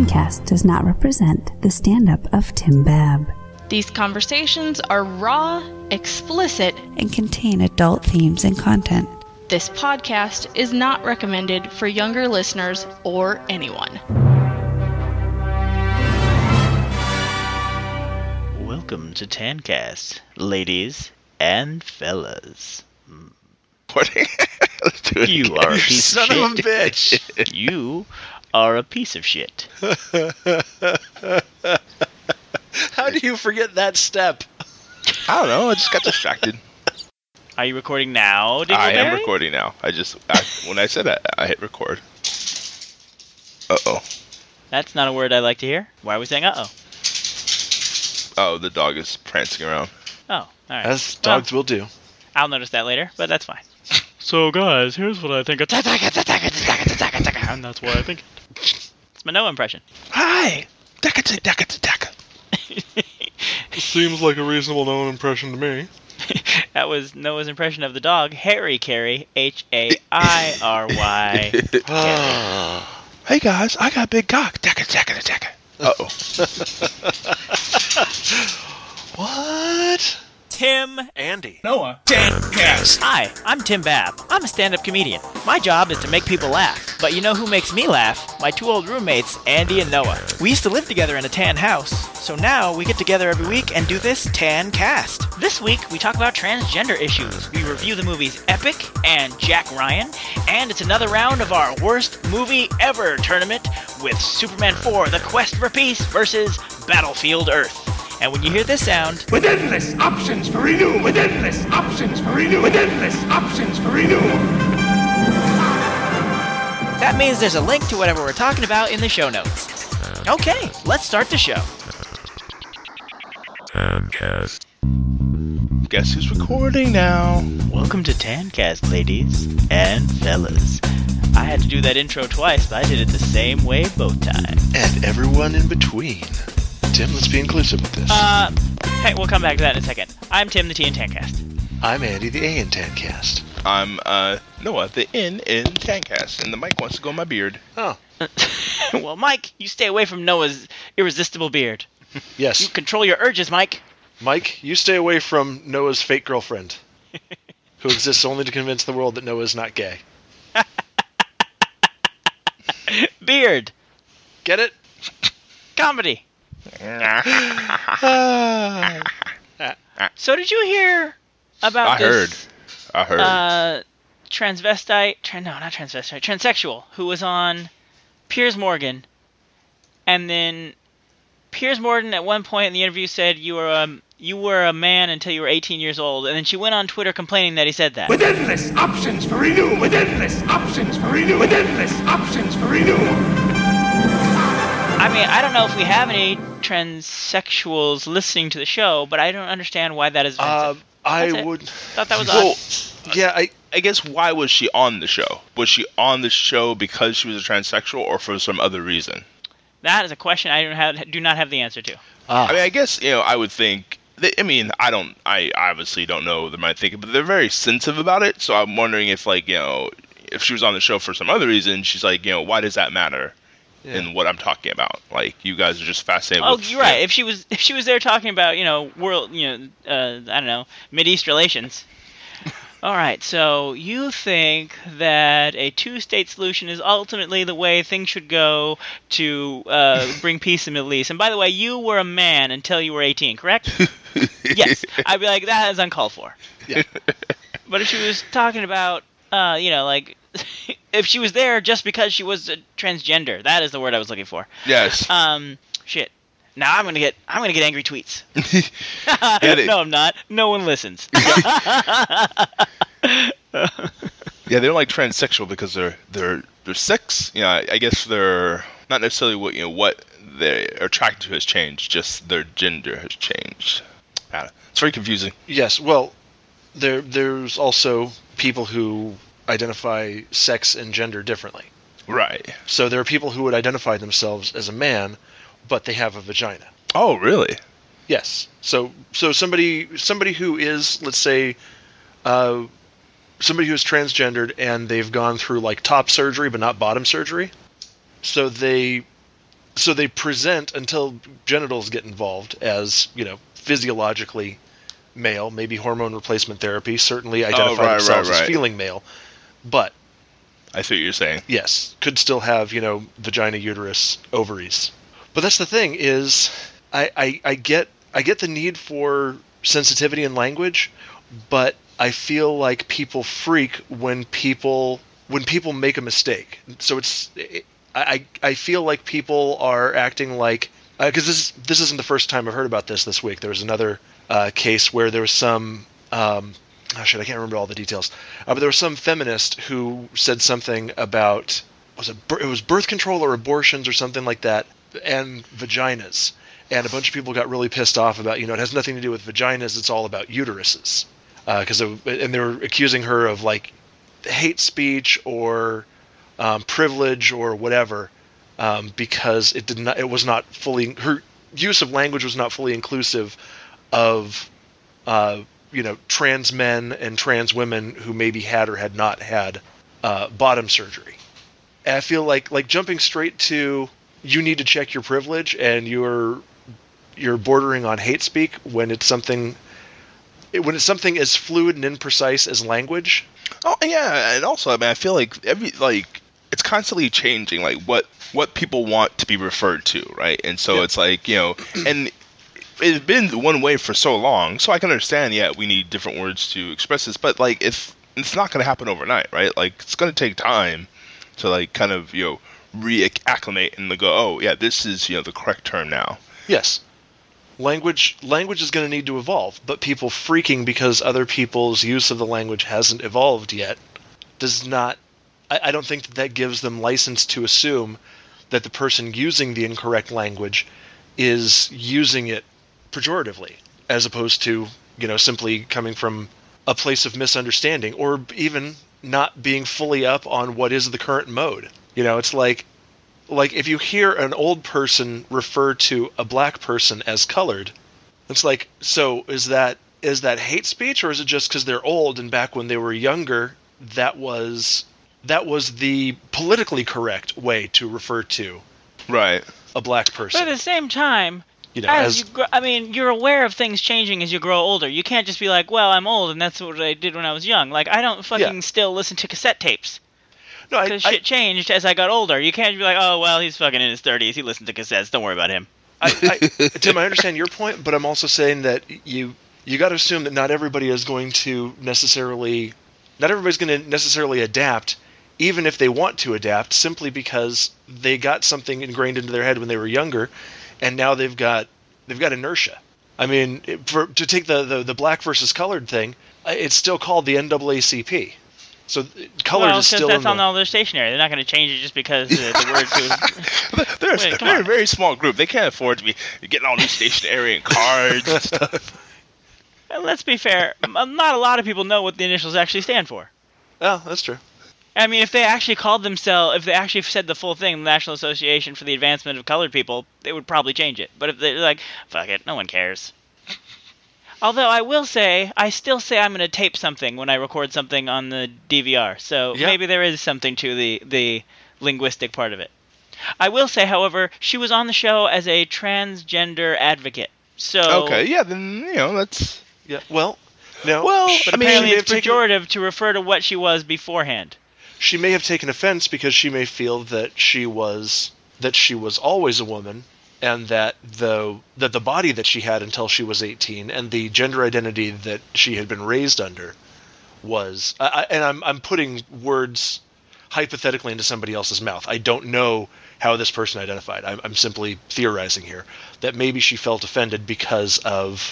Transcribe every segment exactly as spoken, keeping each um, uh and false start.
Tancast does not represent the stand-up of Tim Babb. These conversations are raw, explicit, and contain adult themes and content. This podcast is not recommended for younger listeners or anyone. Welcome to Tancast, ladies and fellas. What? Let's do it You again. are a piece Son of shit. of a bitch. You are a piece of shit. How do you forget that step? I don't know. I just got distracted. Are you recording now, Dingleberry? I am recording now. I just I, when I said that, I hit record. Uh oh. That's not a word I like to hear. Why are we saying uh-oh? Oh, the dog is prancing around. Oh, all right. As dogs will do. I'll notice that later, but that's fine. So, guys, here's what I think. And that's why I think it. It's my Noah impression. Hi. Daka daka daka. Seems like a reasonable known impression to me. That was Noah's impression of the dog, Harry Carey, H A I R Y. Hey guys, I got a big cock. Daka daka daka. Uh oh. What? Tim Andy. Noah. Tancast. Hi, I'm Tim Babb. I'm a stand-up comedian. My job is to make people laugh. But you know who makes me laugh? My two old roommates, Andy and Noah. We used to live together in a tan house, so now we get together every week and do this Tancast. This week, we talk about transgender issues. We review the movies Epic and Jack Ryan, and it's another round of our worst movie ever tournament with Superman four, The Quest for Peace versus Battlefield Earth. And when you hear this sound... With endless options for renewal. With endless options for renewal. With endless options for renewal. That means there's a link to whatever we're talking about in the show notes. Okay, let's start the show. Tancast. Guess who's recording now? Welcome to Tancast, ladies and fellas. I had to do that intro twice, but I did it the same way both times. And everyone in between. Tim, let's be inclusive with this. Uh, hey, we'll come back to that in a second. I'm Tim, the T in Tancast. I'm Andy, the A in Tancast. I'm uh Noah, the N in Tancast, and the mic wants to go in my beard. Oh. Well, Mike, you stay away from Noah's irresistible beard. Yes. You control your urges, Mike. Mike, you stay away from Noah's fake girlfriend, who exists only to convince the world that Noah is not gay. Beard. Get it? Comedy. So did you hear about I heard. this I heard. uh, transvestite, tra- no, not transvestite, transsexual, who was on Piers Morgan, and then Piers Morgan at one point in the interview said you were a, you were a man until you were eighteen years old, and then she went on Twitter complaining that he said that. With endless options for renewal. With endless options for renewal. With endless options for renewal. I mean, I don't know if we have any transsexuals listening to the show, but I don't understand why that is offensive. Uh, I That's it. would... Thought that was well, odd. Yeah, I... I guess why was she on the show? Was she on the show because she was a transsexual or for some other reason? That is a question I don't have, do not have the answer to. Ah. I mean, I guess, you know, I would think, that, I mean, I don't, I obviously don't know them, I think, but they're very sensitive about it, so I'm wondering if, like, you know, if she was on the show for some other reason, she's like, you know, why does that matter Yeah. in what I'm talking about? Like, you guys are just fascinated Oh, with... you're right. You know, If she was if she was there talking about, you know, world, you know, uh, I don't know, Mideast relations. All right, so you think that a two-state solution is ultimately the way things should go to uh, bring peace in the Middle East. And by the way, you were a man until you were eighteen, correct? Yes. I'd be like, that is uncalled for. Yeah. But if she was talking about, uh, you know, like, if she was there just because she was a transgender, that is the word I was looking for. Yes. Um, shit. Now I'm gonna get I'm gonna get angry tweets. Yeah, they- no, I'm not. No one listens. Yeah, they don't like transsexual because they're they're their sex. You know, I, I guess they're not necessarily what you know what they're attracted to has changed. Just their gender has changed. I don't know. It's very confusing. Yes, well, there there's also people who identify sex and gender differently. Right. So there are people who would identify themselves as a man, but they have a vagina. Oh, really? Yes. So so somebody somebody who is, let's say, uh, somebody who is transgendered and they've gone through like top surgery but not bottom surgery. So they so they present until genitals get involved as, you know, physiologically male, maybe hormone replacement therapy, certainly identify oh, right, themselves right, right. as feeling male, but I see what you're saying. yes, could still have, you know, vagina, uterus, ovaries. But that's the thing is, I, I, I get I get the need for sensitivity in language, but I feel like people freak when people when people make a mistake. So it's I I feel like people are acting like, because uh, this this isn't the first time I've heard about this this week. There was another uh, case where there was some um, oh shit I can't remember all the details, uh, but there was some feminist who said something about was it it was birth control or abortions or something like that, and vaginas, and a bunch of people got really pissed off about, you know, it has nothing to do with vaginas, it's all about uteruses, because uh, and they were accusing her of like hate speech or um, privilege or whatever, um, because it did not it was not fully her use of language was not fully inclusive of uh, you know, trans men and trans women who maybe had or had not had uh, bottom surgery. And I feel like like jumping straight to you need to check your privilege and you're you're bordering on hate speak when it's something when it's something as fluid and imprecise as language. Oh yeah, and also I mean I feel like every like it's constantly changing, like what what people want to be referred to, right? And so yeah. it's like, you know, and it's been one way for so long, so I can understand. Yeah, we need different words to express this, but like if it's not going to happen overnight, right? Like it's going to take time to like kind of, you know, reacclimate and go, oh yeah, this is, you know, the correct term now. Yes. Language language is going to need to evolve, but people freaking because other people's use of the language hasn't evolved yet does not, I, I don't think that that gives them license to assume that the person using the incorrect language is using it pejoratively, as opposed to, you know, simply coming from a place of misunderstanding or even not being fully up on what is the current mode. You know, it's like, like if you hear an old person refer to a black person as colored, it's like, so is that is that hate speech, or is it just because they're old and back when they were younger that was that was the politically correct way to refer to right a black person? But at the same time, you know, as, as you grow, I mean, you're aware of things changing as you grow older. You can't just be like, well, I'm old and that's what I did when I was young. Like, I don't fucking Yeah. still listen to cassette tapes. no, I, Because I, shit changed as I got older. You can't be like, oh, well, he's fucking in his thirties. He listens to cassettes. Don't worry about him. I, I, Tim, I understand your point, but I'm also saying that you you got to assume that not everybody is going to necessarily, not everybody's going to necessarily adapt, even if they want to adapt, simply because they got something ingrained into their head when they were younger, and now they've got they've got inertia. I mean, for, to take the, the the black versus colored thing, it's still called the N double A C P. So colored well, is because still that's in on the, all their stationery. They're not going to change it just because the, the words was... they're Wait, come they're on. a very small group. They can't afford to be getting all new stationery and cards and stuff. And let's be fair, m- not a lot of people know what the initials actually stand for. Oh, that's true. I mean, if they actually called themselves, if they actually said the full thing, the National Association for the Advancement of Colored People, they would probably change it. But if they're like, fuck it, no one cares. Although I will say, I still say I'm going to tape something when I record something on the D V R. So Yeah. maybe there is something to the, the linguistic part of it. I will say, however, she was on the show as a transgender advocate. So Okay, yeah, then you know that's Yeah. Well, no. Well, But I mean, apparently she may it's have taken- pejorative to refer to what she was beforehand. she may have taken offense because she may feel that she was that she was always a woman, and that the that the body that she had until she was eighteen and the gender identity that she had been raised under was I, I, and I'm I'm putting words hypothetically into somebody else's mouth. I don't know how this person identified. I'm, I'm simply theorizing here that maybe she felt offended because of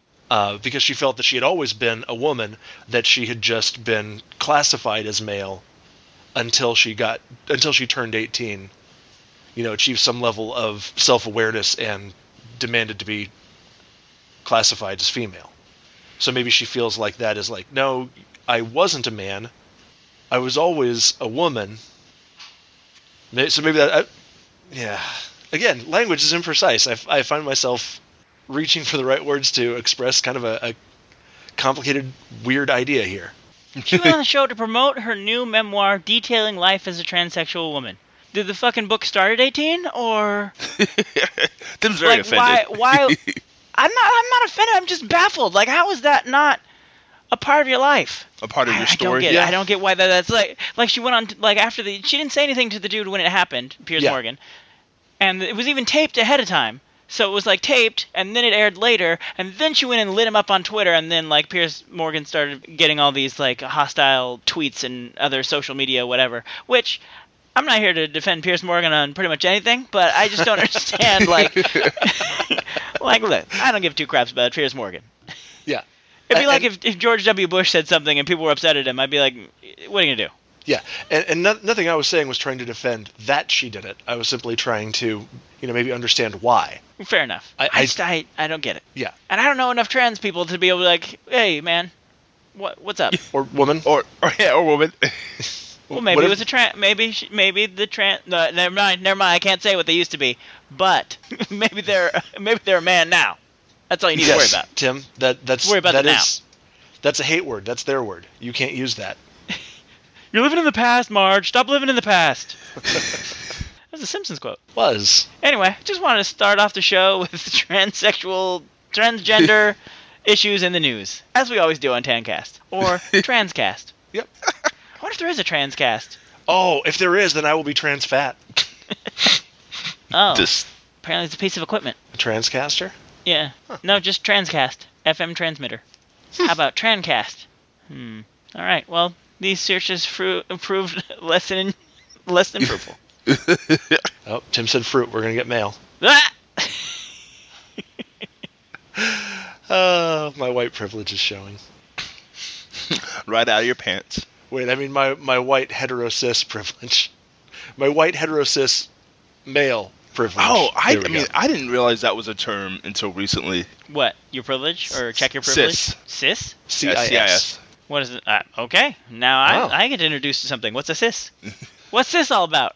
uh, because she felt that she had always been a woman, that she had just been classified as male until she got until she turned eighteen, you know, achieved some level of self-awareness and demanded to be classified as female. So maybe she feels like that is like, no, I wasn't a man, I was always a woman. So maybe that, I, yeah. Again, language is imprecise. I, I find myself reaching for the right words to express kind of a, a complicated, weird idea here. She went on the show to promote her new memoir detailing life as a transsexual woman. did the fucking book start at eighteen, or Tim's very like offended. why? Why? I'm not. I'm not offended. I'm just baffled. Like, how is that not a part of your life? A part of your I, I don't story? get. Yeah. It. I don't get why that, that's like. Like she went on. To, like after the, she didn't say anything to the dude when it happened, Piers Yeah. Morgan, and it was even taped ahead of time. So it was like taped, and then it aired later, and then she went and lit him up on Twitter, and then like Piers Morgan started getting all these like hostile tweets and other social media, whatever. Which I'm not here to defend Piers Morgan on pretty much anything, but I just don't understand. Like, like look, I don't give two craps about Piers Morgan. Yeah. It'd be And- like and- if, if George W. Bush said something and people were upset at him. I'd be like, what are you gonna do? Yeah, and, and no, nothing I was saying was trying to defend that she did it. I was simply trying to, you know, maybe understand why. Fair enough. I- I, I- just I, I don't get it. Yeah. And I don't know enough trans people to be able to like, hey man, what what's up? Or woman. Or, or yeah, or woman. Well, maybe What it if- was a trans. Maybe she, maybe the trans. No, never mind. Never mind. I can't say what they used to be. But maybe they're maybe they're a man now. That's all you need to worry Yes, about. Tim. That that's Worry about that the now. is- that's a hate word. That's their word. You can't use that. You're living in the past, Marge. Stop living in the past. That's a Simpsons quote. Was. Anyway, just wanted to start off the show with transsexual, transgender issues in the news, as we always do on Tancast or Transcast. Yep. I wonder if there is a Transcast. Oh, if there is, then I will be trans fat. Oh, Just apparently it's a piece of equipment. A transcaster? Yeah. No, just Transcast. F M transmitter. How about Trancast? Hmm. All right. Well, these searches fru- proved less than less than fruitful. Oh, Tim said fruit. We're gonna get mail. Ah! Oh, my white privilege is showing. right out of your pants. Wait, I mean my my white heterosis privilege. My white heterosis male privilege. Oh, I, There we I mean, go. I didn't realize that was a term until recently. What? Your privilege or check your privilege? Cis. Cis? C Uh, I S. What is it? Uh, okay. Now I Wow. I get introduced to something. What's a cis? What's this all about?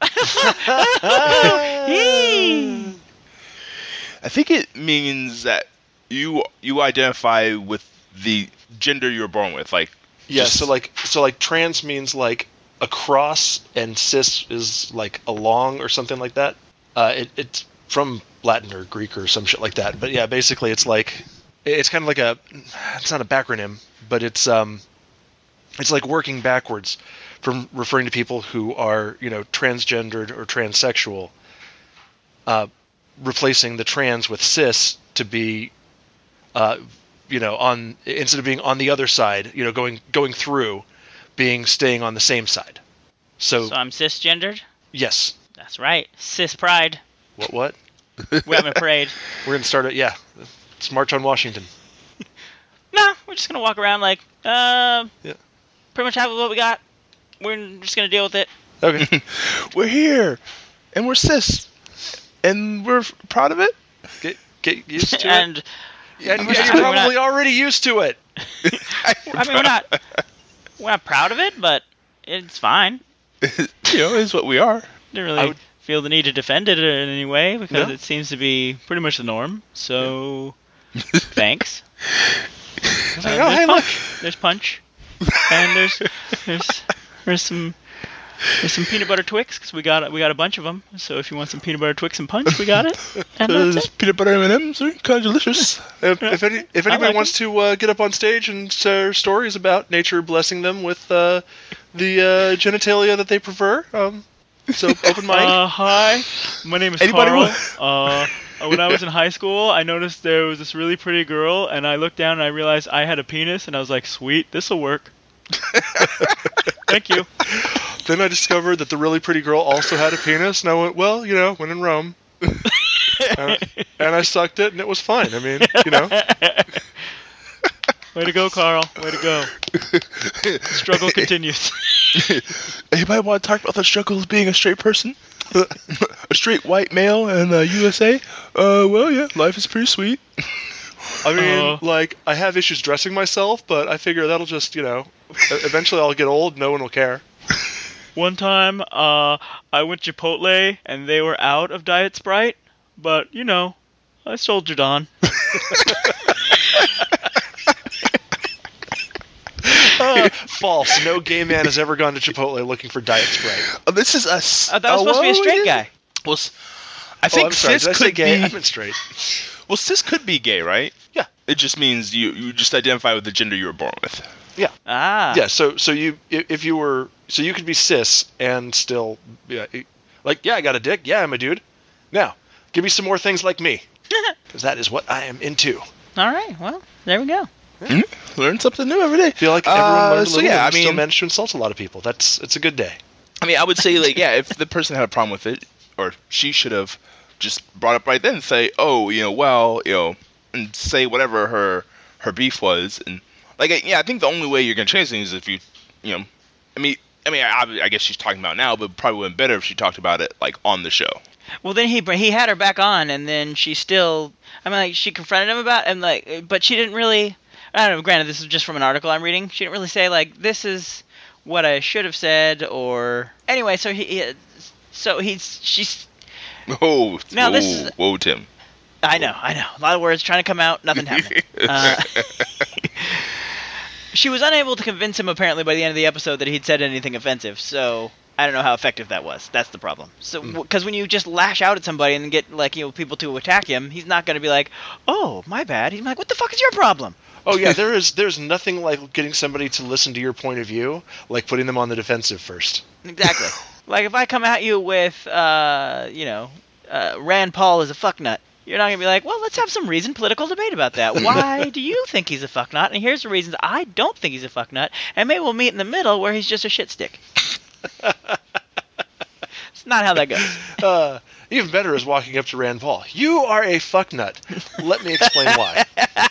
Yee! I think it means that you you identify with the gender you were born with, like Yeah, just- so like so like trans means like across, and cis is like along or something like that. Uh, it, it's from Latin or Greek or some shit like that. But yeah, basically it's like it's kind of like a it's not a backronym, but it's um it's like working backwards from referring to people who are, you know, transgendered or transsexual, uh, replacing the trans with cis to be uh, you know, on instead of being on the other side, you know, going going through, being staying on the same side. So, So I'm cisgendered? yes. That's right. Cis pride. What what? We're having a parade. We're gonna start it. Yeah, it's March on Washington. No, we're just gonna walk around like, uh, Yeah. pretty much have what we got. We're just gonna deal with it. Okay. we're here, and we're cis, and we're f- proud of it. get get used to it. and And, and we're you're not- we're probably not- already used to it. I mean, we're not we're not proud of it, but it's fine. you know, is what we are. Didn't really I would- feel the need to defend it in any way because No. it seems to be pretty much the norm. So, thanks. It's like, Uh, oh, there's hey, punch. look. There's punch, and there's there's there's some there's some peanut butter Twix because we got we got a bunch of them. So if you want some peanut butter Twix and punch, we got it. And There's that's it. peanut butter M and M's, are kind of delicious. If, if, any, if I anybody like wants to uh, get up on stage and share stories about nature blessing them with uh, the uh, genitalia that they prefer, um, so open mic. Uh, hi, my name is Anybody Carl. want- Uh, when I was in high school, I noticed there was this really pretty girl, and I looked down and I realized I had a penis, and I was like, "Sweet, this will work." Thank you. Then I discovered that the really pretty girl also had a penis, and I went, well, you know, when in Rome. and, and I sucked it, and it was fine. I mean, you know. Way to go, Carl. Way to go. The struggle continues. Anybody want to talk about the struggle of being a straight person? a straight white male in the U S A? Uh, well, yeah, life is pretty sweet. I mean, Uh. like, I have issues dressing myself, but I figure that'll just, you know, e- eventually I'll get old, no one will care. One time, uh, I went to Chipotle, and they were out of Diet Sprite, but, you know, I soldiered on. Uh, false. No gay man has ever gone to Chipotle looking for Diet Sprite. Oh, this is us. Oh, that was supposed to be a straight guy. Well, s- I Oh, think I'm sorry. cis Did I say could gay? be. I meant straight. Well, cis could be gay, right? Yeah. It just means you you just identify with the gender you were born with. Yeah. Ah. Yeah. So so you if if you were so you could be cis and still yeah like yeah I got a dick, yeah I'm a dude. Now give me some more things like me, because that is what I am into. All right. Well, there we go. Mm-hmm. Learn something new every day. I feel like everyone Uh, learned a so little yeah, and I still mean- managed to insult a lot of people. That's it's a good day. I mean, I would say like yeah, if the person had a problem with it, or she should have just brought up right then and say, oh, you know, well, you know, and say whatever her her beef was, and like yeah, I think the only way you're gonna change things is if you, you know, I mean, I mean, I, I guess she's talking about it now, but probably would have been better if she talked about it like on the show. Well, then he he had her back on, and then she still. I mean, like she confronted him about, and like, but she didn't really. I don't know. Granted, this is just from an article I'm reading. She didn't really say like this is what I should have said, or anyway. So he, he so he's she's. Oh, Now, whoa, this is- whoa, Tim. I know, I know. A lot of words trying to come out, nothing happening. Uh, she was unable to convince him, apparently, by the end of the episode that he'd said anything offensive, so I don't know how effective that was. That's the problem. So, because when you just lash out at somebody and get, like, you know, people to attack him, he's not going to be like, oh, my bad. He's like, what the fuck is your problem? Oh yeah, there is there's nothing like getting somebody to listen to your point of view like putting them on the defensive first. Exactly. Like, if I come at you with, uh, you know, uh, Rand Paul is a fucknut, you're not going to be like, well, let's have some reasoned political debate about that. Why do you think he's a fucknut? And here's the reasons I don't think he's a fucknut. And maybe we'll meet in the middle where he's just a shit stick. It's not how that goes. Uh, even better is walking up to Rand Paul. You are a fucknut. Let me explain why.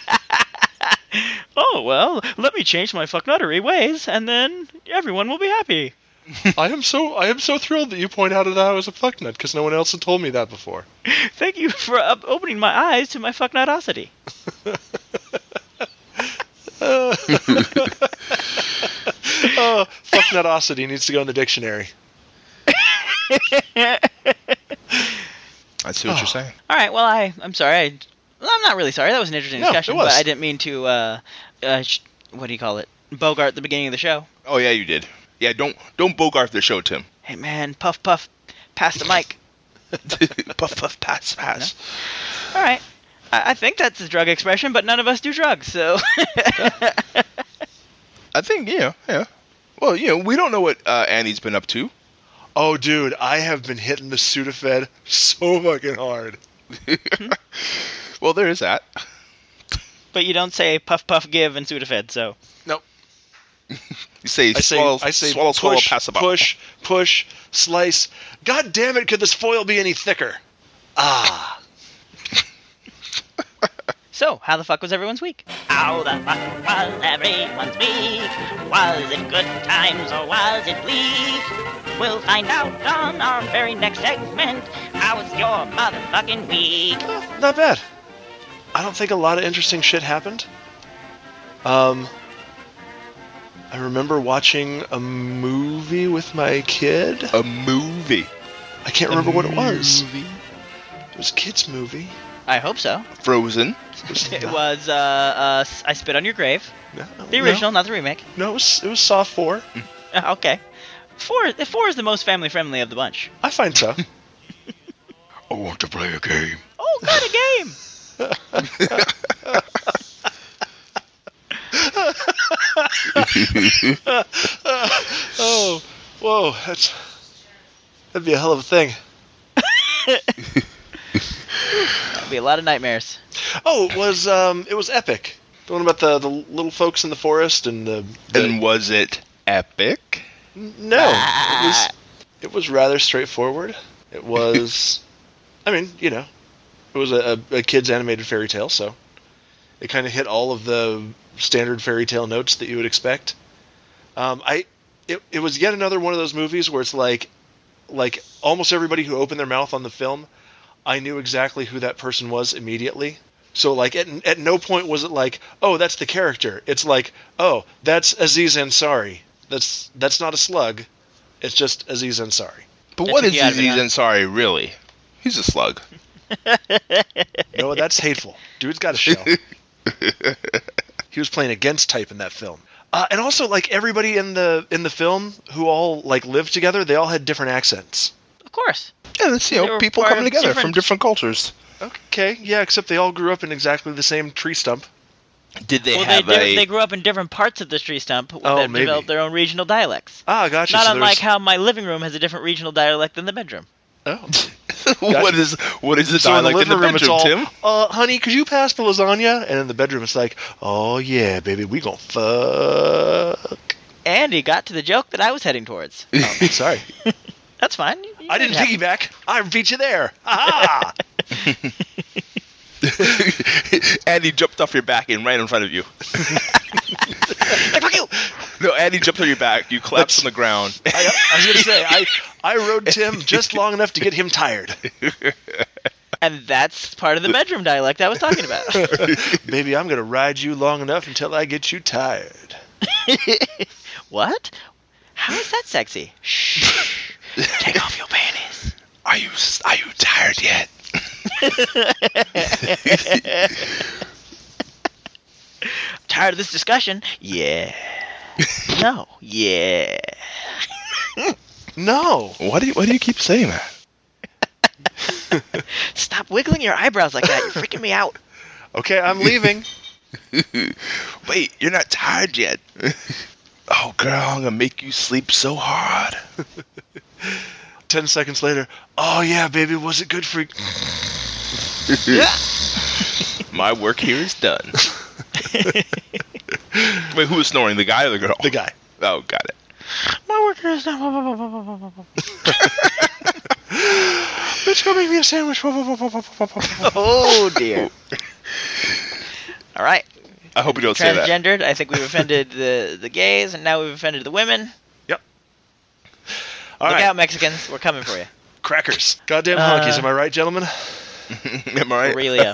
Oh, well, let me change my fucknuttery ways, and then everyone will be happy. I am so I am so thrilled that you point out that I was a fucknut because no one else had told me that before. Thank you for uh, opening my eyes to my fucknutosity. Uh, oh, fucknutosity needs to go in the dictionary. I see what you're saying. All right, well, I, I'm sorry. I, well, I'm not really sorry. That was an interesting No, discussion, it was. but I didn't mean to, uh, uh, sh- what do you call it? Bogart the beginning of the show. Oh yeah, you did. Yeah, don't don't bogart the show, Tim. Hey, man, puff, puff, pass the mic. Puff puff pass pass. All right. I, I think that's a drug expression, but none of us do drugs, so. I think yeah, yeah. Well, you know, we don't know what uh, Annie's been up to. Oh, dude, I have been hitting the Sudafed so fucking hard. Well, there is that. But you don't say puff, puff, give, and Sudafed, so. Nope. You say I say, swallow, I say swallow, push, swallow, pass about. push, push, slice. God damn it, could this foil be any thicker? Ah. So, how the fuck was everyone's week? How the fuck was everyone's week? Was it good times or was it bleak? We'll find out on our very next segment. How was your motherfucking week? Not bad. I don't think a lot of interesting shit happened. Um, I remember watching a movie with my kid. A movie. I can't remember what it was. Movie. It was a kid's movie. I hope so. Frozen. It was, uh, uh, I Spit on Your Grave. No, The original, not the remake. No, it was, it was Saw four. Uh, okay. Four, four is the most family-friendly of the bunch. I find so. I want to play a game. Oh, got a game! Oh, whoa, that's that'd be a hell of a thing. That'd be a lot of nightmares. Oh, it was um, it was epic. The one about the, the little folks in the forest and the. the And was it epic? no, it was it was rather straightforward. It was, I mean, you know, it was a, a, a kid's animated fairy tale, so it kind of hit all of the standard fairy tale notes that you would expect. Um, I it it was yet another one of those movies where it's like, like almost everybody who opened their mouth on the film, I knew exactly who that person was immediately. So like at at no point was it like, oh, that's the character. It's like, oh, that's Aziz Ansari. That's that's not a slug. It's just Aziz Ansari. But That what took is you out of it, Aziz huh? Ansari really? He's a slug. You know what? That's hateful. Dude's got a show. He was playing against type in that film. Uh, and also, like, everybody in the in the film who all, like, lived together, they all had different accents. Of course. Yeah, that's, you They know, were people part coming of together different- from different cultures. Okay, yeah, except they all grew up in exactly the same tree stump. Did they well, have they, a... they grew up in different parts of the tree stump Oh, that maybe. developed their own regional dialects. Ah, gotcha. Not so unlike there's- how my living room has a different regional dialect than the bedroom. Oh. what is what is the So in the dialect in the, living room, it's bedroom, all, Tim? uh, honey, could you pass the lasagna? And in the bedroom, it's like, oh, yeah, baby, we gonna fuck. And he got to the joke that I was heading towards. Oh, sorry. That's fine. You- you I didn't have- piggyback. I beat you there. Ha Andy jumped off your back and right in front of you. Fuck you! No, Andy jumped on your back. You collapsed on the ground. I, I was going to say, I, I rode Tim just long enough to get him tired. And that's part of the bedroom dialect I was talking about. Baby, I'm going to ride you long enough until I get you tired. What? How is that sexy? Shh. Take off your panties. Are you are you tired yet? Tired of this discussion? Yeah. No. Yeah. No. Why do you why do you keep saying that? Stop wiggling your eyebrows like that. You're freaking me out. Okay, I'm leaving. Wait, you're not tired yet. Oh, girl, I'm gonna make you sleep so hard. Ten seconds later, oh, yeah, baby, was it good for you? My work here is done. Wait, who was snoring? The guy or the girl? The guy. Oh, got it. My worker is not. Bitch, go make me a sandwich. Oh, dear. All right. I hope you don't say that. Transgendered. I think we've offended the, the gays, and now we've offended the women. Yep. All Look right. out, Mexicans. We're coming for you. Crackers. Goddamn Uh, honkies, am I right, gentlemen? Am I right? Aurelio.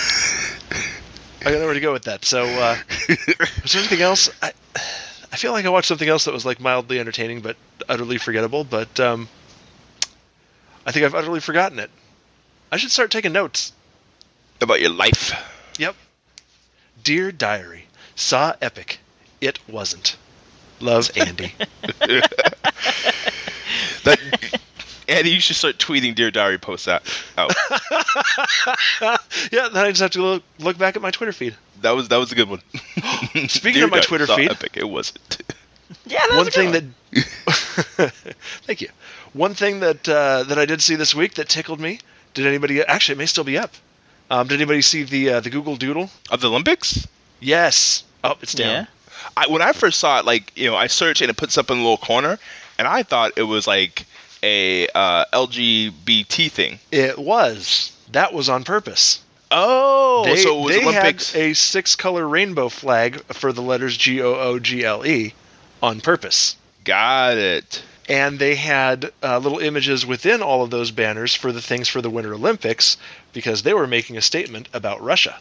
I got nowhere to go with that. So, uh, was there anything else? I, I feel like I watched something else that was like mildly entertaining but utterly forgettable. But um, I think I've utterly forgotten it. I should start taking notes. About your life. Yep. Dear Diary, saw epic. It wasn't. Love, Andy. That, Andy, you should start tweeting Dear Diary posts out. out. Yeah, then I just have to look, look back at my Twitter feed. That was that was a good one. Speaking Dear of my Diary, Twitter so feed- epic. It wasn't. Yeah, that's One a thing good that, thank you. One thing that uh, that I did see this week that tickled me. Did anybody? Actually, it may still be up. Um, did anybody see the uh, the Google Doodle? Of the Olympics? Yes. Oh, it's down. Yeah. I, when I first saw it, like, you know, I searched and it puts up in a little corner, and I thought it was like a uh, L G B T thing. It was. That was on purpose. Oh, they so it was they Olympics. had a six-color rainbow flag for the letters G O O G L E on purpose. Got it. And they had uh, little images within all of those banners for the things for the Winter Olympics because they were making a statement about Russia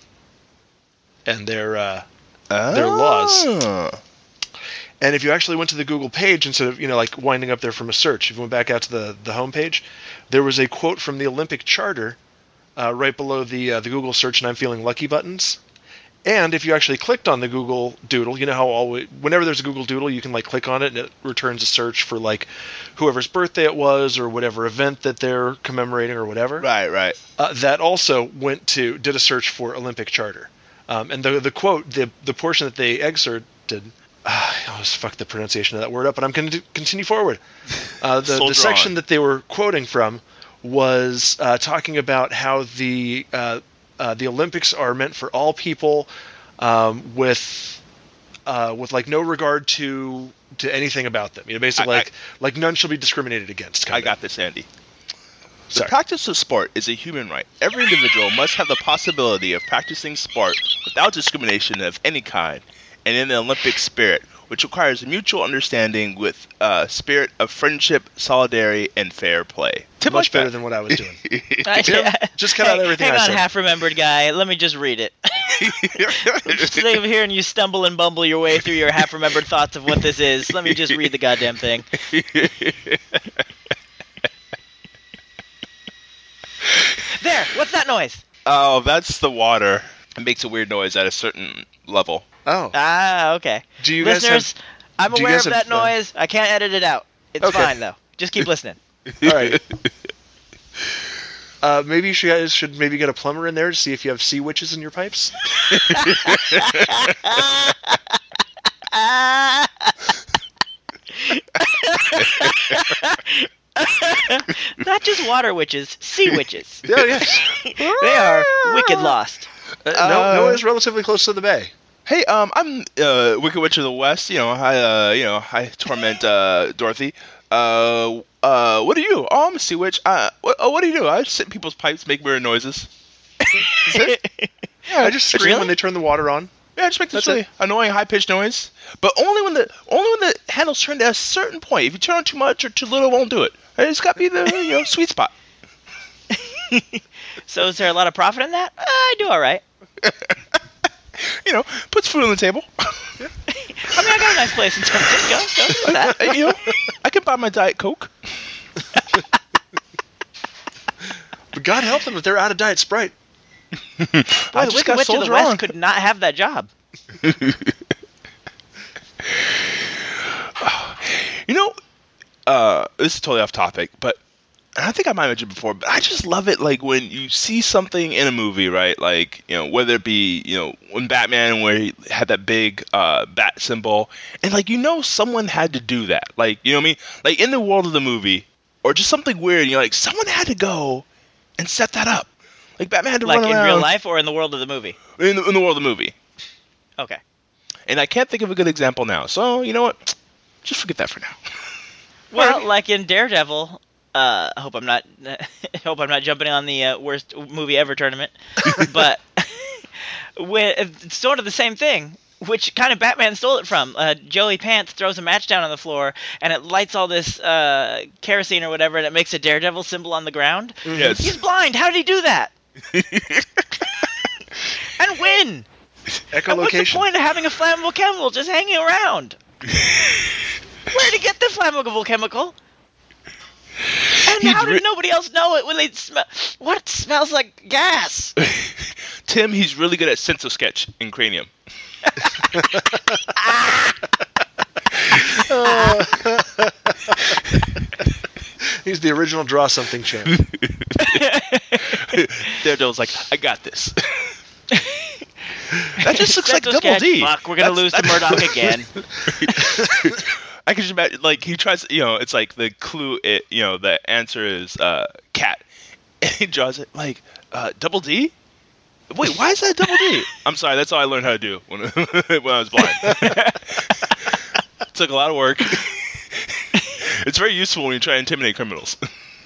and their uh, their laws. Oh. And if you actually went to the Google page instead of, you know, like winding up there from a search, if you went back out to the, the home page, there was a quote from the Olympic Charter uh, right below the uh, the Google search and I'm feeling lucky buttons. And if you actually clicked on the Google Doodle, you know how always, whenever there's a Google Doodle, you can like click on it and it returns a search for like whoever's birthday it was or whatever event that they're commemorating or whatever. Right, right. Uh, that also went to did a search for Olympic Charter, um, and the the quote the the portion that they excerpted. Uh, I always fuck the pronunciation of that word up, but I'm going to continue forward. Uh, the Soldier the section on. that they were quoting from was uh, talking about how the uh, uh, the Olympics are meant for all people, um, with uh, with like no regard to to anything about them. You know, basically I- like like none shall be discriminated against. kind I of. got this, Andy. The Sorry. practice of sport is a human right. Every individual must have the possibility of practicing sport without discrimination of any kind, and in the Olympic spirit, which requires a mutual understanding with a spirit of friendship, solidarity, and fair play. Tip Much like better that. than what I was doing. I- Tim, just cut out Hey, everything Hang I on, said. half-remembered guy. Let me just read it. Instead of hearing you stumble and bumble your way through your half-remembered thoughts of what this is, let me just read the goddamn thing. There! What's that noise? Oh, that's the water. It makes a weird noise at a certain level. Oh. Ah, okay. Do you guys Listeners, have- I'm do you aware guys of that have, uh, noise. I can't edit it out. It's Okay. fine, though. Just keep listening. All right. Uh, maybe you guys should maybe get a plumber in there to see if you have sea witches in your pipes. Not just water witches, sea witches. Yeah, yes. They are wicked lost. Uh, Uh, no, Noah is relatively close to the bay. Hey, um, I'm uh, Wicked Witch of the West. You know, I, uh, you know, I torment uh, Dorothy. Uh, uh, what do you? Oh, I'm a sea witch. Uh, what, oh, what do you do? I sit in people's pipes, make weird noises. Is it? Yeah, I just scream Really? when they turn the water on. Yeah, I just make this That's really it. annoying high pitched noise. But only when the only when the handle's turned at a certain point. If you turn on too much or too little, it won't do it. It's got to be the you know sweet spot. So is there a lot of profit in that? Uh, I do all right. You know, puts food on the table. I mean, I got a nice place in San Francisco. Go do that. Uh, you know, I can buy my Diet Coke. But God help them if they're out of Diet Sprite. Boy, I the just Wicked got Witch of sold the West wrong. could not have that job. You know, uh, this is totally off topic, but and I think I might have mentioned before, but I just love it, like, when you see something in a movie, right? Like, you know, whether it be, you know, when Batman, where he had that big uh, bat symbol, and, like, you know someone had to do that. Like, you know what I mean? Like, in the world of the movie, or just something weird, and you're like, someone had to go and set that up. Like, Batman had to Like run in around. real life or in the world of the movie? In the, in the world of the movie. Okay. And I can't think of a good example now. So, you know what? Just forget that for now. Well, like in Daredevil, uh, I hope I'm not, I hope I'm not jumping on the uh, worst movie ever tournament, but with, it's sort of the same thing. Which kind of Batman stole it from. Uh, Joey Pants throws a match down on the floor, and it lights all this uh, kerosene or whatever, and it makes a Daredevil symbol on the ground. Yes. He's blind. How did he do that? And win. And what's the Echolocation. point of having a flammable chemical just hanging around? Where'd he get the flammable chemical? And He'd how did ri- nobody else know it when they smell? What smells like gas? Tim, he's really good at Senso Sketch in Cranium. He's the original draw something champ. Daredevil's like, I got this. That just looks like Senso Double Sketch, D. Fuck, we're gonna That's- lose to Murdoch again. I can just imagine, like, he tries, you know, it's like the clue, it, you know, the answer is uh, cat. And he draws it like, uh, Double D? Wait, why is that Double D? I'm sorry, that's all I learned how to do when, when I was blind. It took a lot of work. It's very useful when you try to intimidate criminals.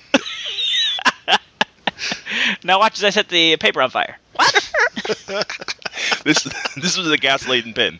Now watch as I set the paper on fire. What? This this was a gas-laden pen.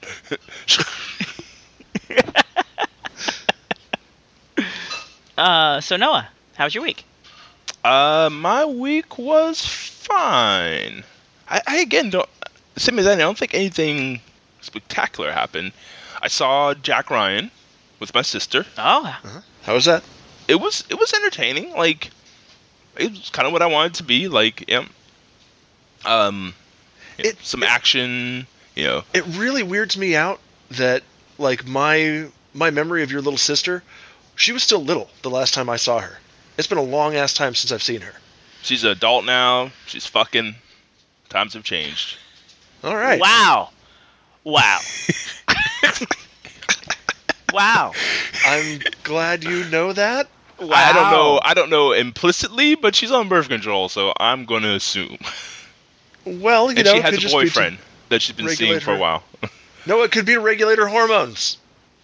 Uh, so Noah, how was your week? Uh, my week was fine. I, I again don't. Same as that, I don't think anything spectacular happened. I saw Jack Ryan with my sister. Oh, How was that? It was it was entertaining. Like, it was kind of what I wanted it to be. Like, yeah. Um, you know, It- some it- action. You know. It really weirds me out that like my my memory of your little sister, she was still little the last time I saw her. It's been a long ass time since I've seen her. She's an adult now. She's fucking. Times have changed. All right. wow, wow, wow. I'm glad you know that. Wow. I don't know. I don't know implicitly, but she's on birth control, so I'm going to assume. Well, you And know, she it has could a just be to- boyfriend that she's been seeing regulate for a her. while. No, it could be to regulate her hormones.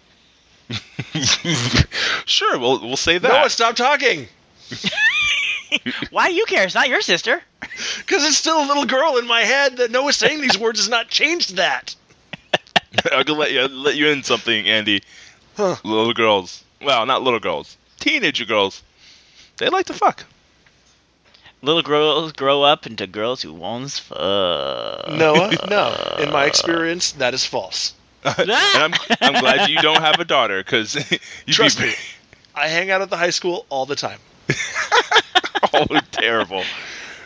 Sure, we'll we'll say that. Noah, stop talking. Why do you care? It's not your sister. Because it's still a little girl in my head that Noah saying these words has not changed that. I'll go let you let you in something, Andy. Huh. Little girls. Well, not little girls. Teenager girls. They like to fuck. Little girls grow up into girls who wants fuck. Noah, no. In my experience, that is false. And I'm I'm glad you don't have a daughter, because you Trust be me. I hang out at the high school all the time. oh terrible.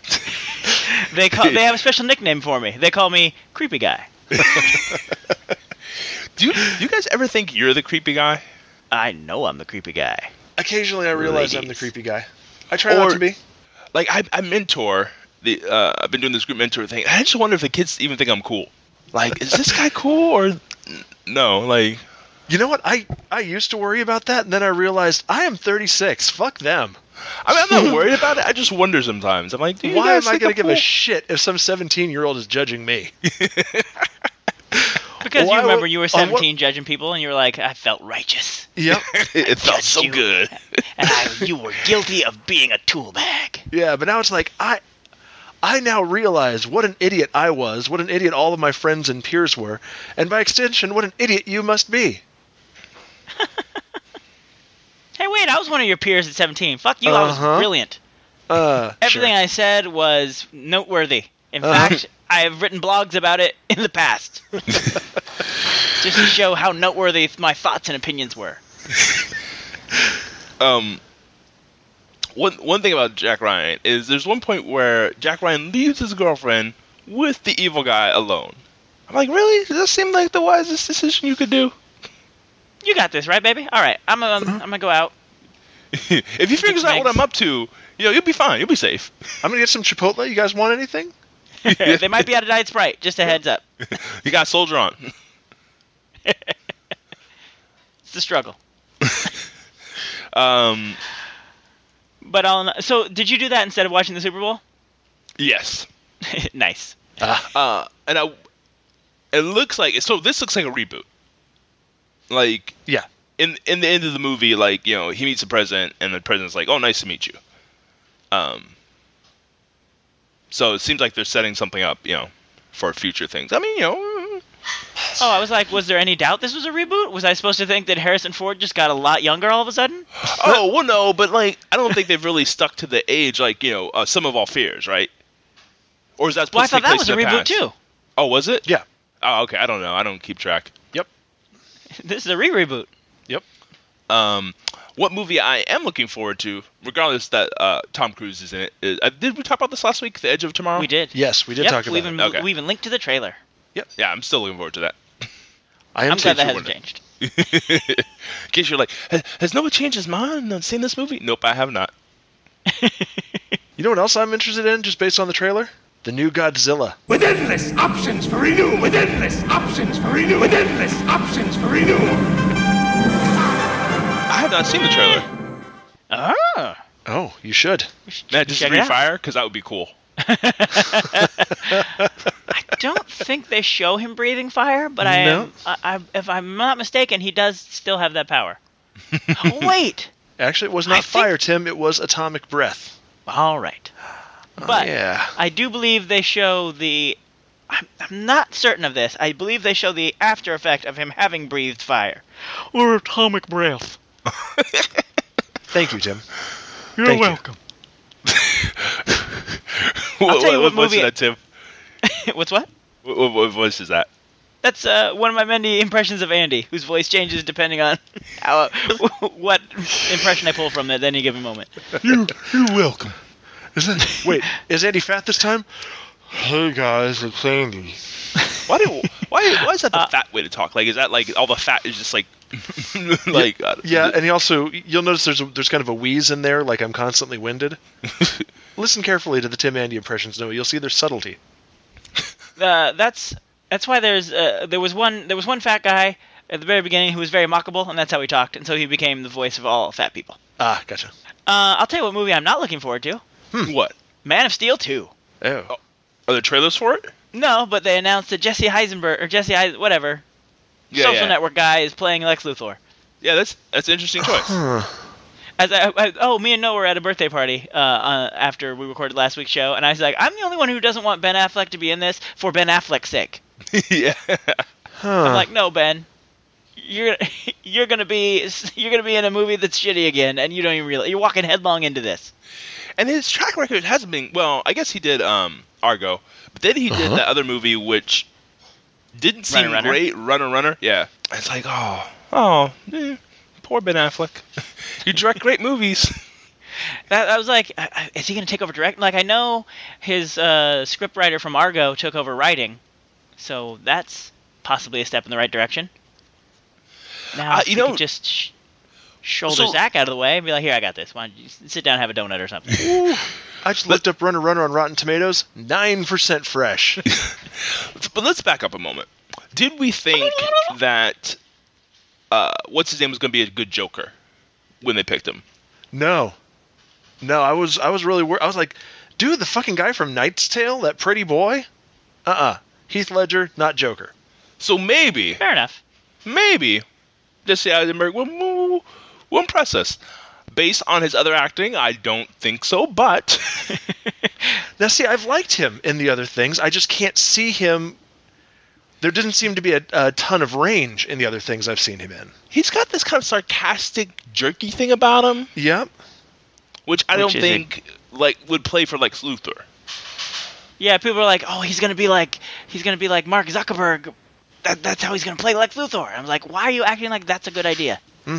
They call. They have a special nickname for me. They call me Creepy Guy. Do you, do you guys ever think you're the creepy guy? I know I'm the creepy guy. Occasionally, I realize I'm the Ladies. creepy guy. I try not Or- to be. Like, I, I mentor, the. Uh, I've been doing this group mentor thing. I just wonder if the kids even think I'm cool. Like, is this guy cool or n- no? Like, You know what? I, I used to worry about that, and then I realized I am thirty-six. Fuck them. I mean, I'm not worried about it. I just wonder sometimes. I'm like, do you Why guys am I think going I'm to give cool? a shit if some seventeen-year-old is judging me? Because Why you remember would- you were on what- seventeen judging people, and you were like, I felt righteous. Yep. It felt judged so you. good. And I, you were guilty of being a tool bag. Yeah, but now it's like I I now realize what an idiot I was, what an idiot all of my friends and peers were, and by extension, what an idiot you must be. Hey, wait, I was one of your peers at seventeen. Fuck you, I Uh-huh. was brilliant. Uh, Everything sure. I said was noteworthy. In Uh-huh. fact, I have written blogs about it in the past. Just to show how noteworthy my thoughts and opinions were. Um, one one thing about Jack Ryan is there's one point where Jack Ryan leaves his girlfriend with the evil guy alone. I'm like, really? Does that seem like the wisest decision you could do? You got this, right, baby? All right, I'm gonna, Uh-huh. I'm gonna go out. If he figures out what Thanks. I'm up to, you know, you'll be fine. You'll be safe. I'm going to get some Chipotle. You guys want anything? They might be out of Diet Sprite. Just a heads up. You got Soldier on. It's the struggle. Um, But on, so did you do that instead of watching the Super Bowl? yes. Nice. Uh, and I, it looks like so. This looks like a reboot. Like Yeah. in in the end of the movie, like you know, he meets the president, and the president's like, "Oh, nice to meet you." Um. So it seems like they're setting something up, you know, for future things. I mean, you know, Oh, I was like, was there any doubt this was a reboot? Was I supposed to think that Harrison Ford just got a lot younger all of a sudden? oh well, no, but like, I don't think they've really stuck to the age, like you know, uh, Sum of All Fears, right? Or is that Well, I supposed thought to that take place was a in the reboot past? too. Oh, was it? Yeah. Oh, okay. I don't know. I don't keep track. This is a re-reboot. Um, what movie I am looking forward to, regardless that uh, Tom Cruise is in it, is, uh, did we talk about this last week? The Edge of Tomorrow. We did. Yes, we did Yep, talk about we it. even, Okay. we even linked to the trailer. Yeah, I'm still looking forward to that. I am I'm glad too. that hasn't wondering. changed. In case you're like, has, has Noah changed his mind on seeing this movie? Nope, I have not. You know what else I'm interested in, just based on the trailer? The new Godzilla. With endless options for renewal. With endless options for renewal. With endless options for renewal. I have not seen the trailer. Oh. Oh, you should. Matt, just Check it read out. fire, because that would be cool. I don't think they show him breathing fire, but I, No. am, I, I if I'm not mistaken, he does still have that power. Oh, wait. Actually, it was I not think- fire, Tim. It was atomic breath. All right. But yeah. I do believe they show the. I'm, I'm not certain of this. I believe they show the after effect of him having breathed fire, or atomic breath. Thank you, Tim. You're Thank you. welcome. what, tell you what voice movie- is that, Tim? What's what? What, what, what voice is that? That's uh, one of my many impressions of Andy, whose voice changes depending on how what impression I pull from it at any given moment. You, you're welcome. Is that, wait, is Andy fat this time? Hey guys, it's Andy. Why do why why is that the Uh, fat way to talk? Like, is that like all the fat is just like like uh, Yeah, and he also, you'll notice there's a, there's kind of a wheeze in there, like I'm constantly winded. Listen carefully to the Tim Andy impressions, Noah. You'll see their subtlety. Uh, that's that's why there's uh, there was one there was one fat guy at the very beginning who was very mockable, and that's how he talked, and so he became the voice of all fat people. Ah, gotcha. Uh, I'll tell you what movie I'm not looking forward to: what? Man of Steel two. Oh. Are there trailers for it? No, but they announced that Jesse Heisenberg or Jesse Heis- whatever Yeah, social yeah. network guy is playing Lex Luthor. Yeah, that's that's an interesting choice. Huh. As I, I oh me and Noah were at a birthday party uh, uh, after we recorded last week's show, and I was like, I'm the only one who doesn't want Ben Affleck to be in this for Ben Affleck's sake. yeah. Huh. I'm like, no, Ben, you're you're gonna be you're gonna be in a movie that's shitty again, and you don't even realize you're walking headlong into this. And his track record hasn't been well. I guess he did um Argo, but then he did Uh-huh. that other movie which didn't seem Runner Runner? great. Runner Runner. Yeah. It's like oh oh eh, poor Ben Affleck. You direct great movies. That I was like, I- I- is he gonna take over direct? Like I know his uh, scriptwriter from Argo took over writing, so that's possibly a step in the right direction. Now, Uh, if you you know- could just sh- shoulder So- Zach out of the way and be like, here, I got this. Why don't you s- sit down and have a donut or something? I just looked up Runner Runner on Rotten Tomatoes. nine percent fresh. But let's back up a moment. Did we think that uh, what's his name was going to be a good Joker when they picked him? No. No, I was I was really worried. I was like, dude, the fucking guy from Knight's Tale, that pretty boy? Uh-uh. Heath Ledger, not Joker. So maybe, Fair enough. maybe, Jesse Eisenberg will, will, will impress us. Based on his other acting, I don't think so, but... Now, see, I've liked him in the other things. I just can't see him... There didn't seem to be a, a ton of range in the other things I've seen him in. he's got this kind of sarcastic, jerky thing about him, Yep. which I Which don't is think like would play for Lex Luthor. Yeah, people are like, oh, he's gonna be like, he's gonna be like Mark Zuckerberg. That, that's how he's gonna play Lex Luthor. I was like, why are you acting like that's a good idea?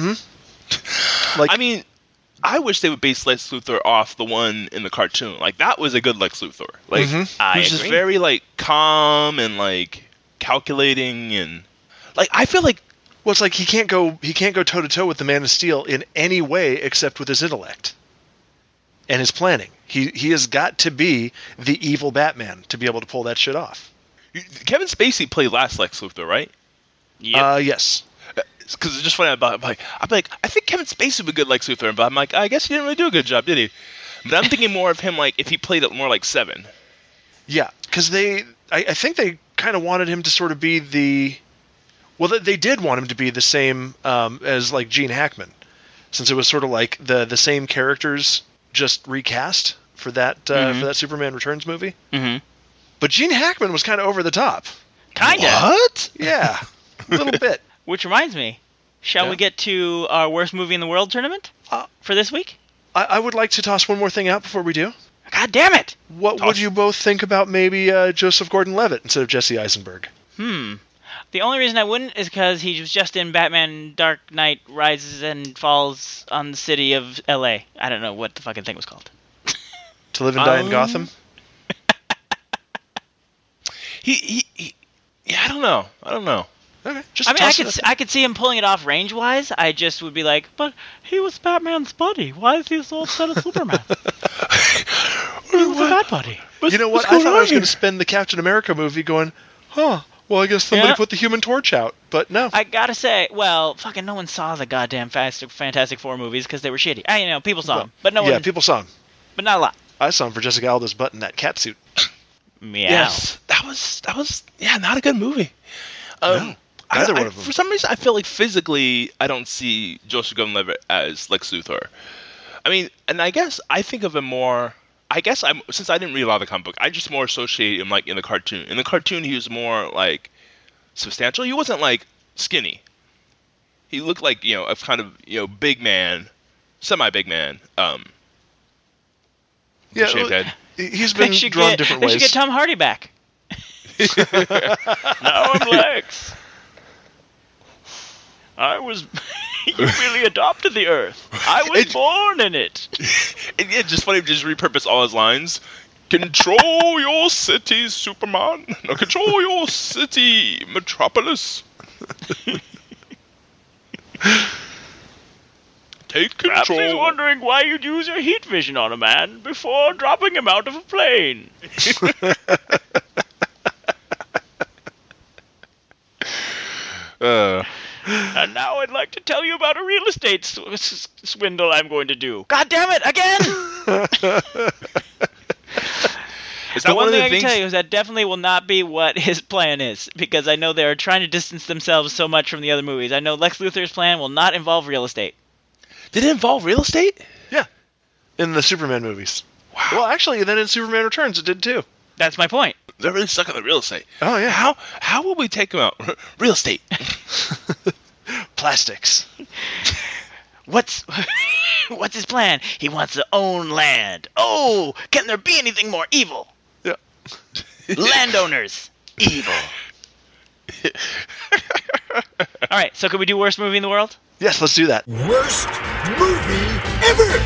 Mm-hmm. Like, I mean, I wish they would base Lex Luthor off the one in the cartoon. Like that was a good Lex Luthor. Like Mhm. I he was just agree. very like calm and like calculating and like I feel like well, it's like he can't go he can't go toe-to-toe with the Man of Steel in any way except with his intellect and his planning. He he has got to be the evil Batman to be able to pull that shit off. Kevin Spacey played last Lex Luthor, right? Yep. Uh, yes. Because it's just funny about I'm like I'm like I think Kevin Spacey would be good Lex Luthor, but I'm like I guess he didn't really do a good job, did he? But I'm thinking more of him like if he played it more like Seven. Yeah, because they, I, I think they kind of wanted him to sort of be the, well, they, they did want him to be the same um, as like Gene Hackman, since it was sort of like the the same characters just recast for that uh, Mhm. for that Superman Returns movie. Mm-hmm. But Gene Hackman was kind of over the top. Kinda. What? Yeah, a little bit. Which reminds me, shall Yeah. we get to our worst movie in the world tournament Uh, for this week? I, I would like to toss one more thing out before we do. God damn it! What would you both think about maybe uh, Joseph Gordon-Levitt instead of Jesse Eisenberg? Hmm. The only reason I wouldn't is because he was just in Batman Dark Knight Rises and Falls on the city of L A. I don't know what the fucking thing was called. To Live and Die Um, in Gotham? He, he he yeah I don't know I don't know. Okay, just I mean, I toss could it s- I could see him pulling it off range wise. I just would be like, but he was Batman's buddy. Why is he so upset at Superman? He was a bad buddy. You know what? what's I going thought I on was going here? to spend the Captain America movie going, huh, well, I guess somebody Yeah. put the Human Torch out. But no. I gotta say, well, fucking no one saw the goddamn Fast- Fantastic Four movies because they were shitty. I, you know, people saw Well, them, but no yeah, one, people saw him. but not a lot. I saw him for Jessica Alba's butt in that cat suit. Meow. Yes, that was that was yeah, not a good movie. Um, No, neither I, one I- of them. For some reason, I feel like physically, I don't see Joseph Gordon-Levitt as Lex Luthor. I mean, and I guess I think of him more. I guess I'm since I didn't read a lot of the comic book, I just more associate him like in the cartoon. In the cartoon, he was more like substantial. He wasn't like skinny. He looked like you know a kind of you know big man, semi-big man. Um, Yeah, shaved well, head. he's They been should drawn get, different they ways. should get Tom Hardy back. Now I'm Lex. I was. You really adopted the Earth. I was It- born in it. And yeah, just funny to just repurpose all his lines. Control your city, Superman. No, control your city, Metropolis. Take Perhaps he's control. wondering why you'd use your heat vision on a man before dropping him out of a plane. Uh, And now I'd like to tell you about a real estate sw- s- swindle I'm going to do. God damn it, again! is The that one one of thing the I can things? tell you is that definitely will not be what his plan is, because I know they're trying to distance themselves so much from the other movies. I know Lex Luthor's plan will not involve real estate. Did it involve real estate? Yeah, in the Superman movies. Wow. Well, actually, then in Superman Returns it did too. That's my point. They're really stuck on the real estate. Oh, yeah. How how will we take him out? Real estate. Plastics. What's what's his plan? He wants to own land. Oh, can there be anything more evil? Yeah. Landowners, evil. All right, so could we do worst movie in the world? Yes, let's do that. Worst movie ever!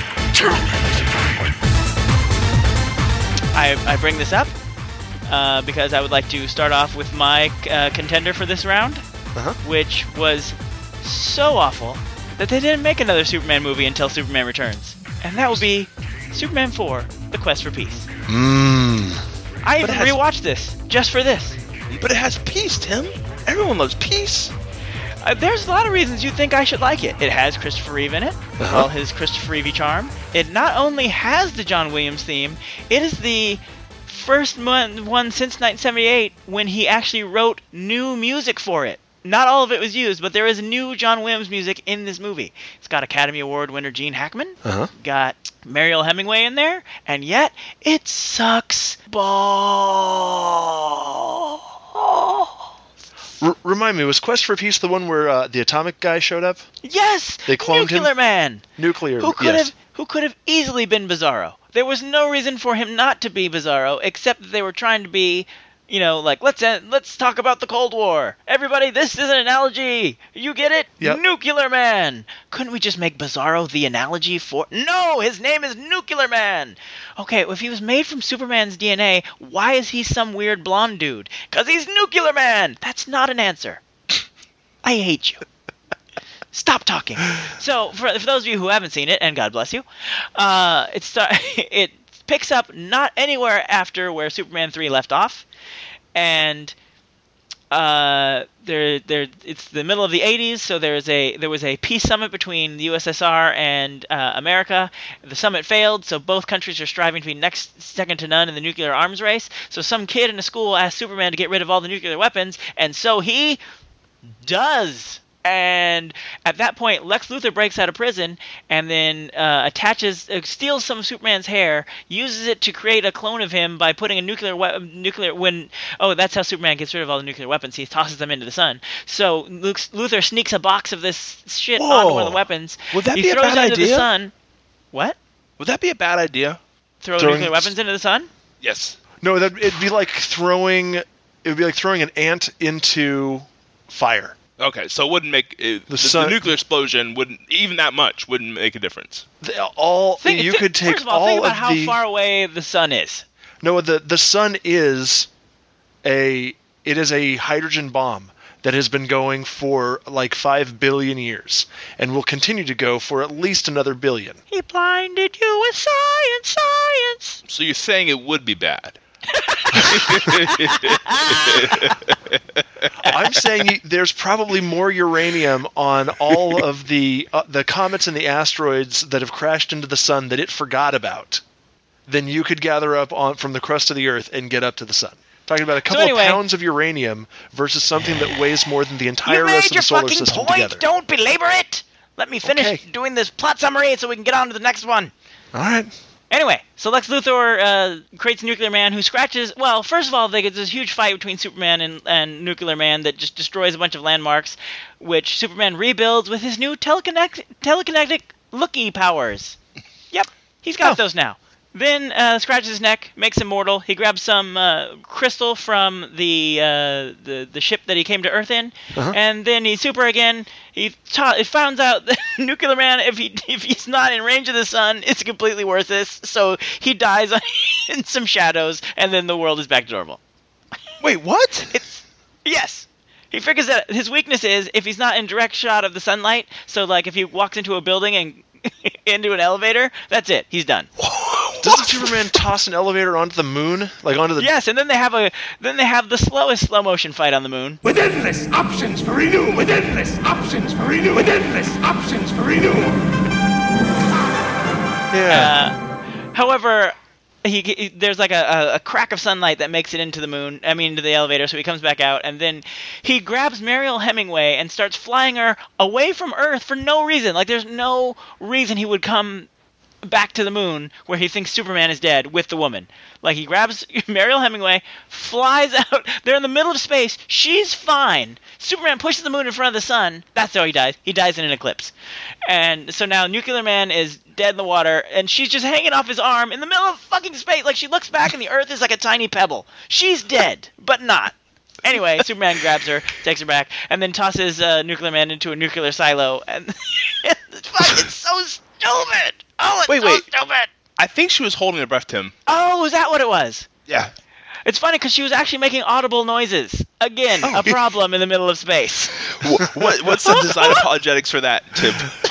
I, I bring this up uh, because I would like to start off with my uh, contender for this round, Uh-huh. which was so awful that they didn't make another Superman movie until Superman Returns. And that would be Superman four, The Quest for Peace. Mmm. I But even it has- rewatched this, just for this. But it has peace, Tim. Everyone loves peace. Uh, there's a lot of reasons you think I should like it. It has Christopher Reeve in it, Uh-huh. all his Christopher Reeve charm. It not only has the John Williams theme, it is the first one, one since nineteen seventy-eight when he actually wrote new music for it. Not all of it was used, but there is new John Williams music in this movie. It's got Academy Award winner Gene Hackman, Uh-huh. got Mariel Hemingway in there, and yet it sucks balls. R- remind me, was Quest for Peace the one where uh, the atomic guy showed up? Yes, They cloned him? Nuclear Man. Nuclear. Who could yes. have who could have easily been Bizarro. There was no reason for him not to be Bizarro, except that they were trying to be, you know, like let's end, let's talk about the Cold War. Everybody, this is an analogy. You get it? Yep. Nuclear Man. Couldn't we just make Bizarro the analogy for? No, his name is Nuclear Man. Okay, if he was made from Superman's D N A, why is he some weird blonde dude? 'Cause he's Nuclear Man. That's not an answer. I hate you. Stop talking. So, for, for those of you who haven't seen it, and God bless you, uh, it start, it picks up not anywhere after where Superman three left off, and uh, there, there, it's the middle of the eighties. So there's a there was a peace summit between the U S S R and uh, America. The summit failed, so both countries are striving to be next, second to none in the nuclear arms race. So some kid in a school asked Superman to get rid of all the nuclear weapons, and so he does. And at that point, Lex Luthor breaks out of prison and then uh, attaches, uh, steals some of Superman's hair, uses it to create a clone of him by putting a nuclear we- nuclear. When oh, that's how Superman gets rid of all the nuclear weapons. He tosses them into the sun. So Lux- Luthor sneaks a box of this shit onto one of the weapons. Would that he be a throws bad it into idea? the sun. What? Would that be a bad idea? Throw Throwing- nuclear weapons into the sun? Yes. No, that it'd be like throwing. It would be like throwing an ant into fire. Okay, so it wouldn't make it, The the, sun- the nuclear explosion wouldn't even that much wouldn't make a difference. The, all Think, you think- could take first of all, all think about of how the. far away the sun is. No, the the sun is a it is a hydrogen bomb that has been going for like five billion years and will continue to go for at least another billion. He blinded you with science, science. So you're saying it would be bad? I'm saying y- there's probably more uranium on all of the uh, the comets and the asteroids that have crashed into the sun that it forgot about than you could gather up on from the crust of the Earth and get up to the sun. Talking about a couple anyway- of pounds of uranium versus something that weighs more than the entire You rest made of your the solar fucking system point. together. Don't belabor it. Let me finish Okay. doing this plot summary so we can get on to the next one. All right. Anyway, so Lex Luthor uh, creates Nuclear Man, who scratches. Well, first of all, they get this huge fight between Superman and, and Nuclear Man that just destroys a bunch of landmarks, which Superman rebuilds with his new telekinetic, telekinetic looky powers. Yep, he's got Oh. those now. Then uh, scratches his neck, makes him mortal. He grabs some uh, crystal from the, uh, the the ship that he came to Earth in, Uh-huh. and then he's super again. He ta- he finds out that Nuclear Man, if he if he's not in range of the sun, it's completely worthless. So he dies in some shadows, and then the world is back to normal. Wait, what? It's yes. He figures that his weakness is if he's not in direct shot of the sunlight. So like if he walks into a building and into an elevator, that's it. He's done. Doesn't Superman toss an elevator onto the moon? Like onto the Yes, and then they have a then they have the slowest slow motion fight on the moon. With endless options for renew. With endless options for renew. With endless options for renew. Yeah. Uh, however, he, he there's like a, a, a crack of sunlight that makes it into the moon. I mean, into the elevator. So he comes back out, and then he grabs Mariel Hemingway and starts flying her away from Earth for no reason. Like there's no reason he would come back to the moon where he thinks Superman is dead with the woman. Like he grabs Mariel Hemingway, flies out. They're in the middle of space. She's fine. Superman pushes the moon in front of the sun. That's how he dies. He dies in an eclipse. And so now Nuclear Man is dead in the water, and she's just hanging off his arm in the middle of fucking space. Like she looks back and the Earth is like a tiny pebble. She's dead, but not. Anyway, Superman grabs her, takes her back, and then tosses uh, Nuclear Man into a nuclear silo. And it's fucking so stupid. Oh, it's Wait, so wait. stupid. I think she was holding her breath, Tim. Oh, is that what it was? Yeah. It's funny because she was actually making audible noises. Again, Oh. a problem in the middle of space. what, what what's the design apologetics for that, Tim?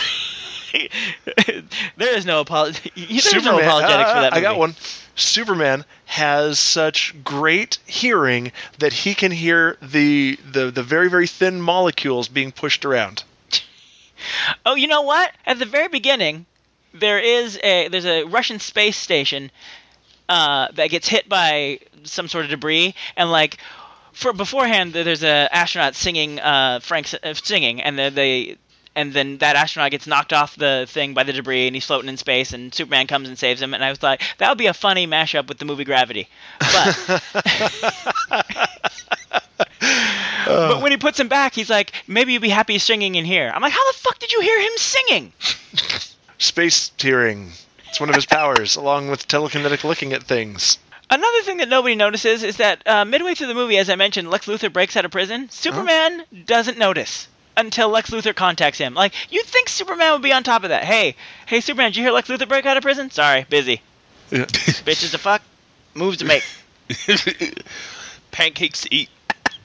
There is no apology. There's no Superman, apologetics for uh, that movie. I got one. Superman has such great hearing that he can hear the, the, the very, very thin molecules being pushed around. Oh, you know what? At the very beginning, there is a there's a Russian space station uh, that gets hit by some sort of debris, and like for beforehand, there's a astronaut singing uh, Frank uh, singing, and the, they and then that astronaut gets knocked off the thing by the debris, and he's floating in space, and Superman comes and saves him. And I was like, that would be a funny mashup with the movie Gravity, but. But when he puts him back, he's like, maybe you'd be happy singing in here. I'm like, how the fuck did you hear him singing? Space hearing. It's one of his powers, along with telekinetic looking at things. Another thing that nobody notices is that uh, midway through the movie, as I mentioned, Lex Luthor breaks out of prison. Superman huh? doesn't notice until Lex Luthor contacts him. Like, you'd think Superman would be on top of that. Hey, hey, Superman, did you hear Lex Luthor break out of prison? Sorry, busy. Yeah. Bitches to fuck, moves to make. Pancakes to eat.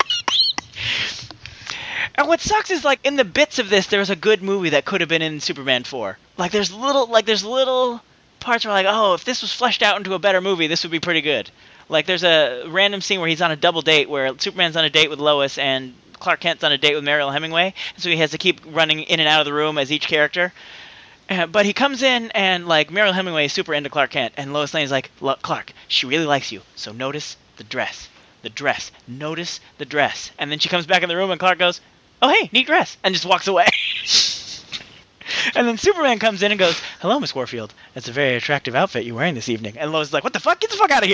And what sucks is, like, in the bits of this, there's a good movie that could have been in Superman four. Like, there's little, like, there's little parts where, like, oh, if this was fleshed out into a better movie, this would be pretty good. Like, there's a random scene where he's on a double date, where Superman's on a date with Lois, and Clark Kent's on a date with Mariel Hemingway, and so he has to keep running in and out of the room as each character. Uh, but he comes in, and, like, Mariel Hemingway is super into Clark Kent, and Lois Lane's like, look, Clark, she really likes you, so notice the dress. The dress. Notice the dress. And then she comes back in the room, and Clark goes, oh, hey, neat dress, and just walks away. And then Superman comes in and goes, hello, Miss Warfield. That's a very attractive outfit you're wearing this evening. And Lois is like, what the fuck? Get the fuck out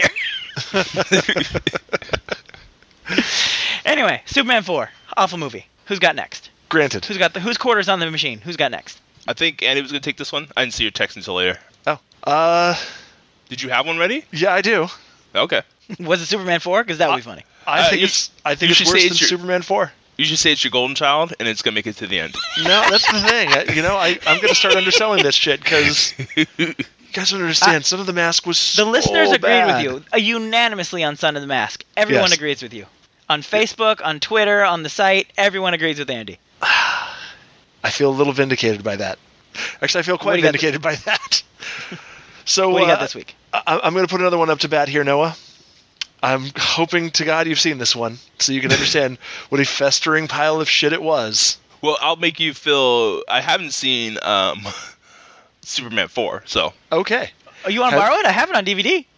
of here. Anyway, Superman four. Awful movie. Who's got next? Granted. Who's got the whose quarters on the machine? Who's got next? I think Andy was going to take this one. I didn't see your text until later. Oh. Uh. Did you have one ready? Yeah, I do. Okay. Was it Superman four? Because that would be funny. I Uh, think you- it's I think you it's should worse say than it's your- Superman four. You should say it's your golden child, and it's going to make it to the end. No, that's the thing. I, you know, I, I'm going to start underselling this shit because you guys don't understand. Son of the Mask was so The listeners agreed bad. with you uh, unanimously on Son of the Mask. Everyone Yes. agrees with you. On Facebook, on Twitter, on the site, everyone agrees with Andy. I feel a little vindicated by that. Actually, I feel What quite do you got vindicated by that. So What do you got uh, this week? I, I'm going to put another one up to bat here, Noah. I'm hoping to God you've seen this one so you can understand what a festering pile of shit it was. Well, I'll make you feel... I haven't seen um, Superman four, so... Okay. Oh, you want to Have- borrow it? I have it on D V D.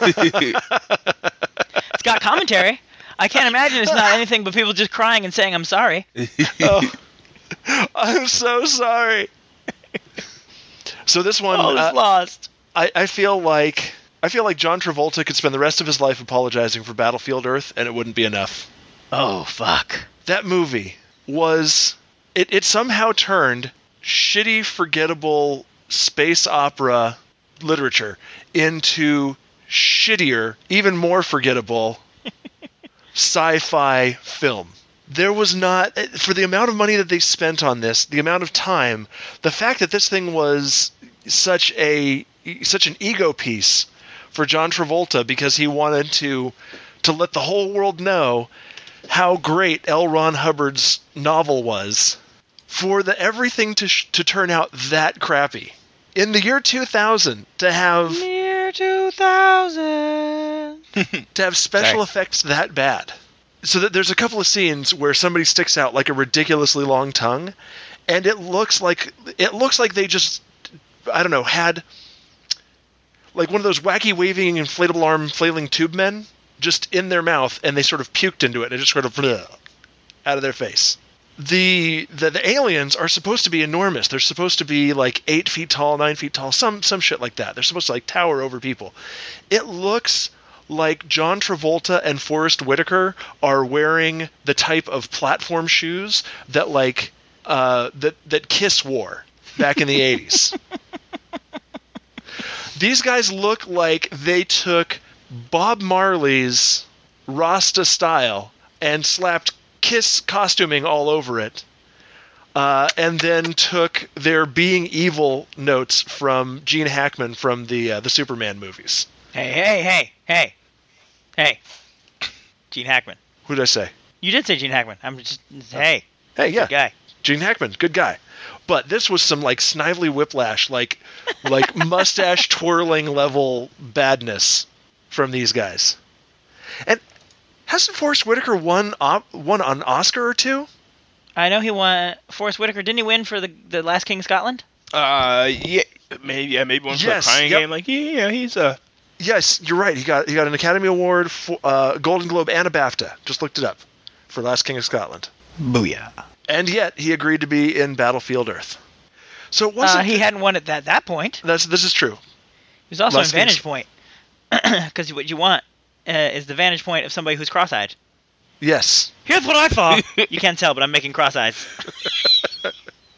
It's got commentary. I can't imagine it's not anything but people just crying and saying, I'm sorry. Oh, I'm so sorry. So this one, Oh, it's uh, lost. I, I feel like I feel like John Travolta could spend the rest of his life apologizing for Battlefield Earth, and it wouldn't be enough. Oh, fuck. That movie was it, it somehow turned shitty, forgettable space opera literature into shittier, even more forgettable sci-fi film. There was not, for the amount of money that they spent on this, the amount of time, the fact that this thing was such a such an ego piece for John Travolta because he wanted to to let the whole world know how great L. Ron Hubbard's novel was, for the everything to sh- to turn out that crappy in the year two thousand, to have Year two thousand. to have special Sorry. effects that bad. So that there's a couple of scenes where somebody sticks out like a ridiculously long tongue, and it looks like it looks like they just, I don't know, had like one of those wacky waving inflatable arm flailing tube men just in their mouth, and they sort of puked into it and it just sort of bleh, out of their face. The, the the aliens are supposed to be enormous. They're supposed to be like eight feet tall, nine feet tall, some some shit like that. They're supposed to like tower over people. It looks like John Travolta and Forrest Whitaker are wearing the type of platform shoes that like uh, that that Kiss wore back in the eighties. These guys look like they took Bob Marley's Rasta style and slapped Kiss costuming all over it, uh, and then took their being evil notes from Gene Hackman from the uh, the Superman movies. Hey, hey, hey, hey. Hey. Gene Hackman. Who did I say? You did say Gene Hackman. I'm just hey. Hey, yeah. Good guy. Gene Hackman, good guy. But this was some like Snively Whiplash, like like mustache twirling level badness from these guys. And hasn't Forrest Whitaker won op- won an Oscar or two? I know he won. Forrest Whitaker, didn't he win for the the Last King of Scotland? Uh, yeah, maybe yeah, maybe one for Yes, the Crying yep. Game. Like, yeah, he's a. Yes, you're right. He got he got an Academy Award, for, uh, Golden Globe, and a BAFTA. Just looked it up for Last King of Scotland. Booyah. And yet he agreed to be in Battlefield Earth. So it wasn't. Uh, he hadn't won at that that point. That's this is true. He was also Last in Vantage King's- Point, because what you want uh, is the vantage point of somebody who's cross-eyed. Yes. Here's what I thought. You can't tell, but I'm making cross eyes. uh,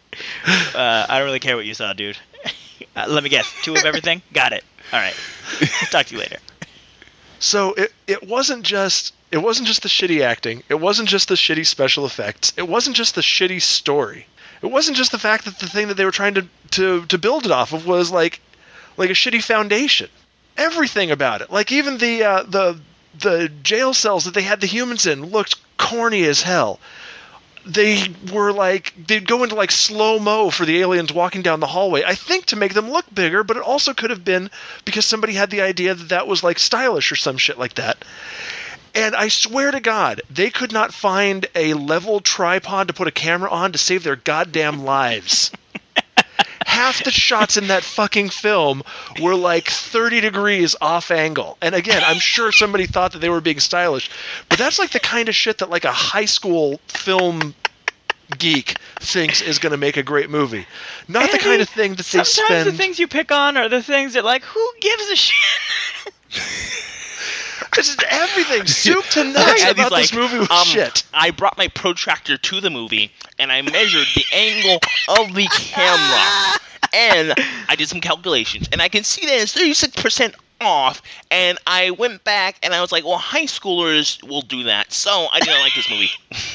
I don't really care what you saw, dude. Uh, let me guess. Two of everything? Got it. All right. Talk to you later. So it it wasn't just it wasn't just the shitty acting. It wasn't just the shitty special effects. It wasn't just the shitty story. It wasn't just the fact that the thing that they were trying to to to build it off of was like like a shitty foundation. Everything about it, like even the uh, the the jail cells that they had the humans in, looked corny as hell. They were like, they'd go into like slow-mo for the aliens walking down the hallway, I think to make them look bigger, but it also could have been because somebody had the idea that that was like stylish or some shit like that. And I swear to God, they could not find a level tripod to put a camera on to save their goddamn lives. Half the shots in that fucking film were like thirty degrees off angle. And again, I'm sure somebody thought that they were being stylish, but that's like the kind of shit that like a high school film geek thinks is going to make a great movie. Not the Andy, kind of thing that they sometimes spend... the things you pick on are the things that, like, who gives a shit? This is everything, soup to nuts And he's about like, this movie was um, shit. I brought my protractor to the movie, and I measured the angle of the camera. And I did some calculations, and I can see that it's thirty-six percent off, and I went back, and I was like, well, high schoolers will do that, so I didn't like this movie.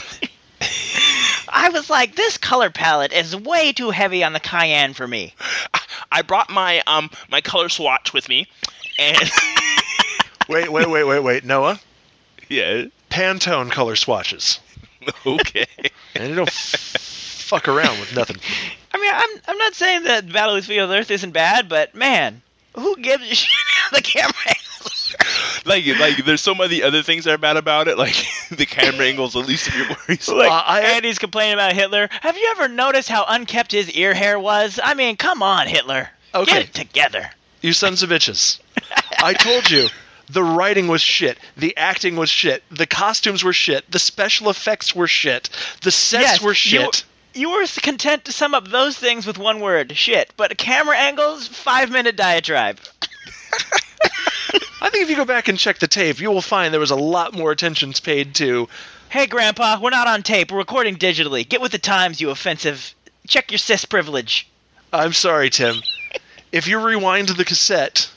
I was like, this color palette is way too heavy on the cayenne for me. I brought my um my color swatch with me, and... Wait, wait, wait, wait, wait. Noah? Yeah. Pantone color swatches. Okay. And you don't f- fuck around with nothing. I mean, I'm I'm not saying that Battlefield Earth isn't bad, but man, who gives a shit about the camera angles? Like, like, there's so many other things that are bad about it, like the camera angles, at least of your worries. Like, Uh, I- Andy's complaining about Hitler. Have you ever noticed how unkempt his ear hair was? I mean, come on, Hitler. Okay. Get it together. You sons of bitches. I told you. The writing was shit. The acting was shit. The costumes were shit. The special effects were shit. The sets Yes, were you- shit. You were content to sum up those things with one word, shit. But camera angles, five-minute diatribe. I think if you go back and check the tape, you will find there was a lot more attention paid to... Hey, Grandpa, we're not on tape. We're recording digitally. Get with the times, you offensive. Check your cis privilege. I'm sorry, Tim. If you rewind the cassette...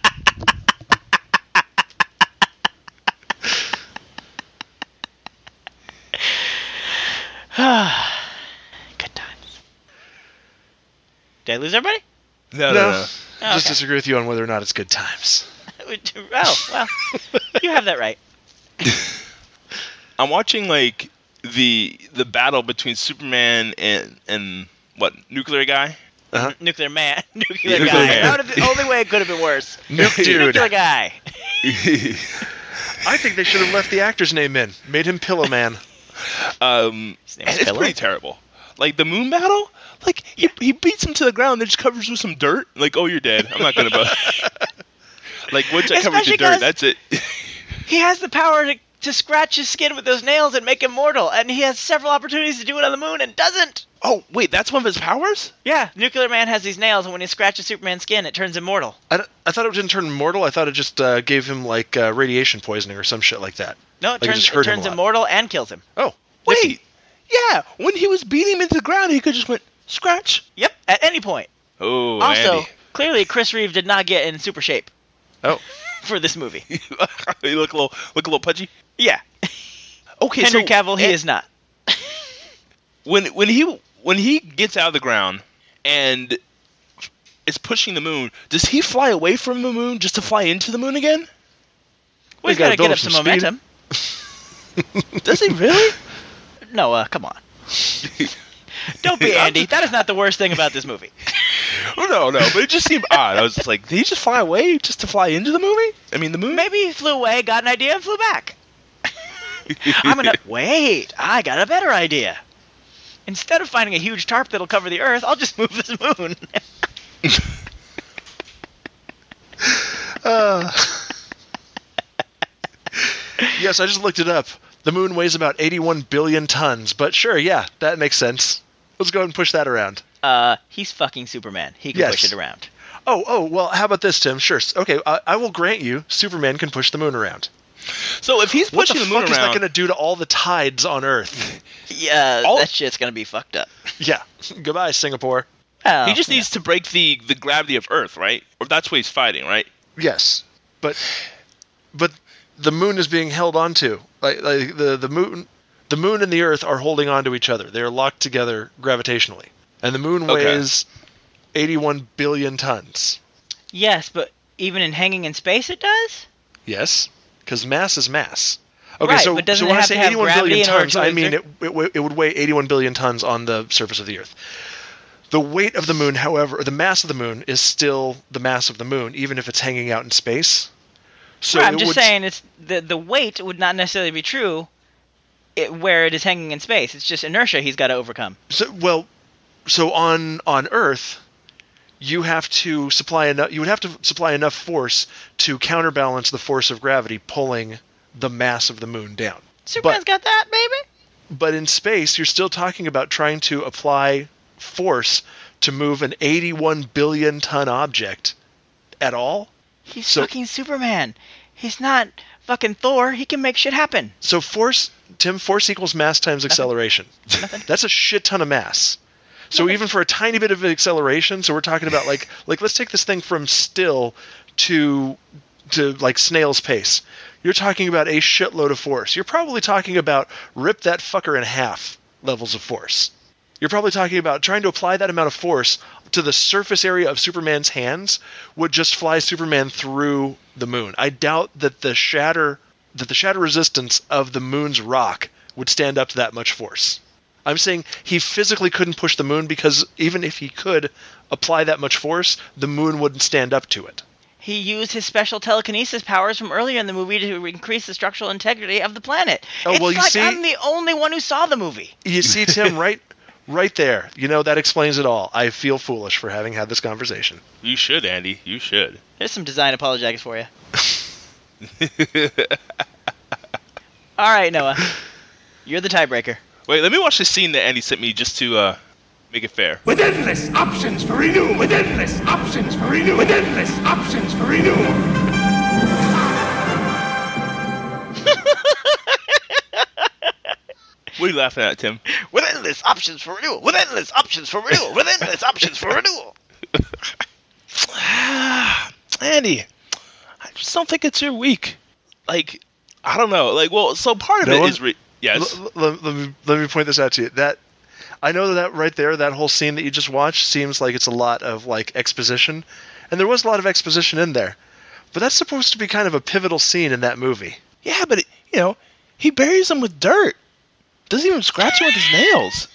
Good times. Did I lose everybody? No, no, No. no. Oh, Just okay. disagree with you on whether or not it's good times. Oh, well, you have that right. I'm watching like the the battle between Superman and and what nuclear guy. Uh-huh. Nuclear man. Nuclear Nuclear guy. man. That would've- the only way it could have been worse. Nuke dude. Nuclear guy. I think they should have left the actor's name in. Made him Pillow Man. um, His name is it's Pillow? pretty terrible. Like the moon battle, like he, he beats him to the ground, then just covers with some dirt. Like, oh, you're dead. I'm not gonna. Bu-. Like once I covered Especially your dirt, 'cause- that's it. He has the power to, to scratch his skin with those nails and make him mortal, and he has several opportunities to do it on the moon and doesn't. Oh wait, that's one of his powers. Yeah, Nuclear Man has these nails, and when he scratches Superman's skin, it turns him mortal. I, don't- I thought it didn't turn him mortal. I thought it just uh, gave him like uh, radiation poisoning or some shit like that. No, it Like, it turns, just it hurt him turns a him lot. mortal and kills him. Oh, Wait, yeah. When he was beating him into the ground, he could just went scratch. Yep, at any point. Oh, Also, Andy. clearly Chris Reeve did not get in super shape oh. for this movie. you look a little look a little pudgy. Yeah, Okay, Henry so Cavill, he and- is not. when when he when he gets out of the ground and is pushing the moon, does he fly away from the moon just to fly into the moon again? Well, he's gotta got to build get up up some some speed. momentum. Does he really? Noah, come on. Don't be Andy. That is not the worst thing about this movie. Oh, no, no, but it just seemed odd. I was just like, did he just fly away just to fly into the movie? I mean, the moon? Maybe he flew away, got an idea, and flew back. I'm gonna... Wait, I got a better idea. Instead of finding a huge tarp that'll cover the Earth, I'll just move this moon. uh, yes, I just looked it up. The moon weighs about eighty-one billion tons, but sure, yeah, that makes sense. Let's go ahead and push that around. Uh, he's fucking Superman. He can Yes. push it around. Oh, oh, well, how about this, Tim? Sure. Okay, I, I will grant you, Superman can push the moon around. So if he's What pushing the the, moon fuck is that around, going to do to all the tides on Earth? Yeah, All- that shit's gonna be fucked up. Yeah. Goodbye, Singapore. Oh, he just yeah. needs to break the, the gravity of Earth, right? Or that's what he's fighting, right? Yes, but but the moon is being held onto. Like, like the the moon, the moon and the Earth are holding onto each other. They are locked together gravitationally, and the moon Okay. weighs eighty-one billion tons. Yes, but even in hanging in space, it does. Yes, because mass is mass. Okay, Right, so, but doesn't so it when I have say to have eighty-one gravity billion in order tons, to I mean it, exert? it, w- it would weigh eighty-one billion tons on the surface of the Earth. The weight of the moon, however, or the mass of the moon is still the mass of the moon, even if it's hanging out in space. So Right, I'm it just would, saying it's the the weight would not necessarily be true it, where it is hanging in space. It's just inertia he's got to overcome. So, well, so on on Earth, you have to supply enough. You would have to supply enough force to counterbalance the force of gravity pulling the mass of the moon down. Superman's got that, baby. But in space, you're still talking about trying to apply force to move an eighty-one billion ton object at all. He's So- fucking Superman. He's not fucking Thor. He can make shit happen. So force, Tim, force equals mass times acceleration. Nothing. That's a shit ton of mass. So even for a tiny bit of acceleration, so we're talking about like like let's take this thing from still to to like snail's pace. You're talking about a shitload of force. You're probably talking about rip that fucker in half levels of force. You're probably talking about trying to apply that amount of force to the surface area of Superman's hands would just fly Superman through the moon. I doubt that the shatter that the shatter resistance of the moon's rock would stand up to that much force. I'm saying he physically couldn't push the moon because even if he could apply that much force, the moon wouldn't stand up to it. He used his special telekinesis powers from earlier in the movie to increase the structural integrity of the planet. Oh, it's well, you like see- I'm the only one who saw the movie. You see, Tim, right right there. You know, that explains it all. I feel foolish for having had this conversation. You should, Andy. You should. There's some design apologetics for you. All right, Noah. You're the tiebreaker. Wait, let me watch the scene that Andy sent me just to uh, make it fair. With endless options for renewal. With endless options for renewal. With endless options for renewal. What are you laughing at, Tim? With endless options for renewal. With endless options for renewal. With endless options for renewal. Andy, I just don't think it's your week. Like, I don't know. Like, well, so part of Noah? it is... Re- yes. L- l- let, me, let me point this out to you. That I know that right there, that whole scene that you just watched seems like it's a lot of like exposition, and there was a lot of exposition in there. But that's supposed to be kind of a pivotal scene in that movie. Yeah, but, it, you know, he buries him with dirt. Doesn't even scratch him with his nails.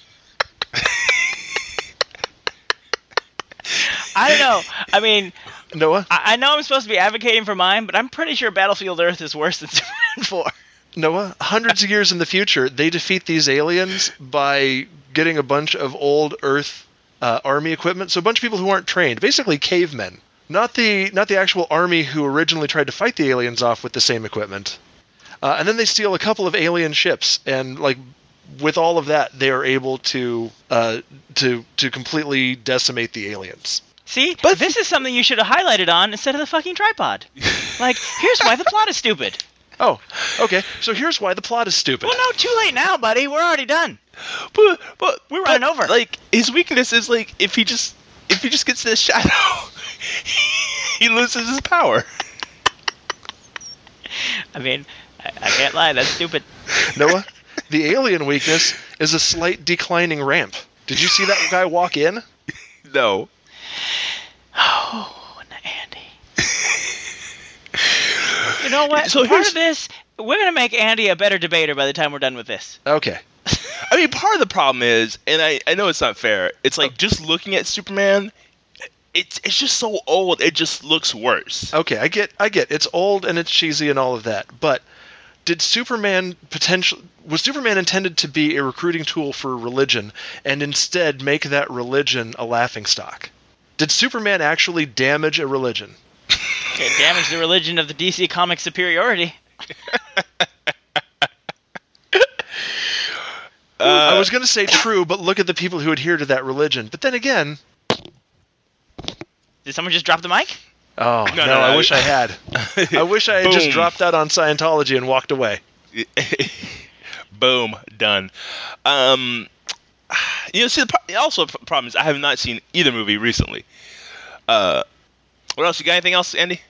I don't know. I mean, Noah, I, I know I'm supposed to be advocating for mine, but I'm pretty sure Battlefield Earth is worse than Superman four. Noah, hundreds of years in the future, they defeat these aliens by getting a bunch of old Earth uh, army equipment. So a bunch of people who aren't trained, basically cavemen. Not the not the actual army who originally tried to fight the aliens off with the same equipment. Uh, and then they steal a couple of alien ships, and like with all of that, they are able to uh, to to completely decimate the aliens. See, but this is something you should have highlighted on instead of the fucking tripod. Like, here's why the plot is stupid. Oh, okay. So here's why the plot is stupid. Well, no, too late now, buddy. We're already done. But, but We're running but, over. Like, his weakness is, like, if he just... If he just gets this shadow, he loses his power. I mean, I, I can't lie. That's stupid. Noah, the alien weakness is a slight declining ramp. Did you see that guy walk in? No. Oh, Andy. You know what? So Part here's- of this We're gonna make Andy a better debater by the time we're done with this. Okay. I mean, part of the problem is, and I, I know it's not fair, it's like just looking at Superman, it's it's just so old, it just looks worse. Okay, I get I get it's old and it's cheesy and all of that, but did Superman potential was Superman intended to be a recruiting tool for religion and instead make that religion a laughingstock? Did Superman actually damage a religion? It damaged the religion of the D C comic superiority. Uh, I was going to say true, but look at the people who adhere to that religion. But then again... Did someone just drop the mic? Oh, no, no, no no, I no. wish I had. I wish I had just Boom. dropped out on Scientology and walked away. Boom, done. Um, you know, see, the pro- also the problem is I have not seen either movie recently. Uh, what else? You got anything else, Andy?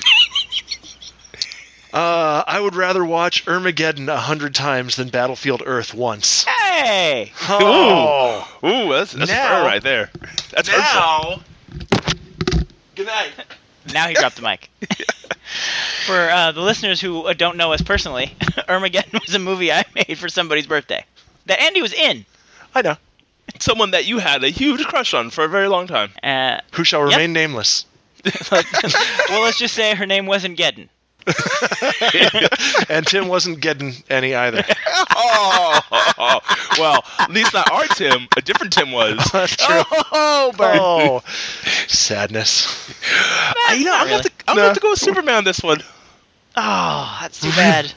Uh, I would rather watch Armageddon a hundred times than Battlefield Earth once. Hey! Oh! Ooh, Ooh that's, that's Now- fair right there. That's hurtful. Good night. Now he dropped the mic. For uh, the listeners who uh, don't know us personally, Armageddon was a movie I made for somebody's birthday that Andy was in. I know. Someone that you had a huge crush on for a very long time. Uh, Who shall Yep. remain nameless. well, let's just say her name wasn't Geddon. And Tim wasn't getting any either. Oh, well, at least not our Tim. A different Tim was. That's true. Oh, burn. Oh, sadness. Uh, you know, I'm going to I'm No. gonna have to go with Superman on this one. Oh, that's too bad.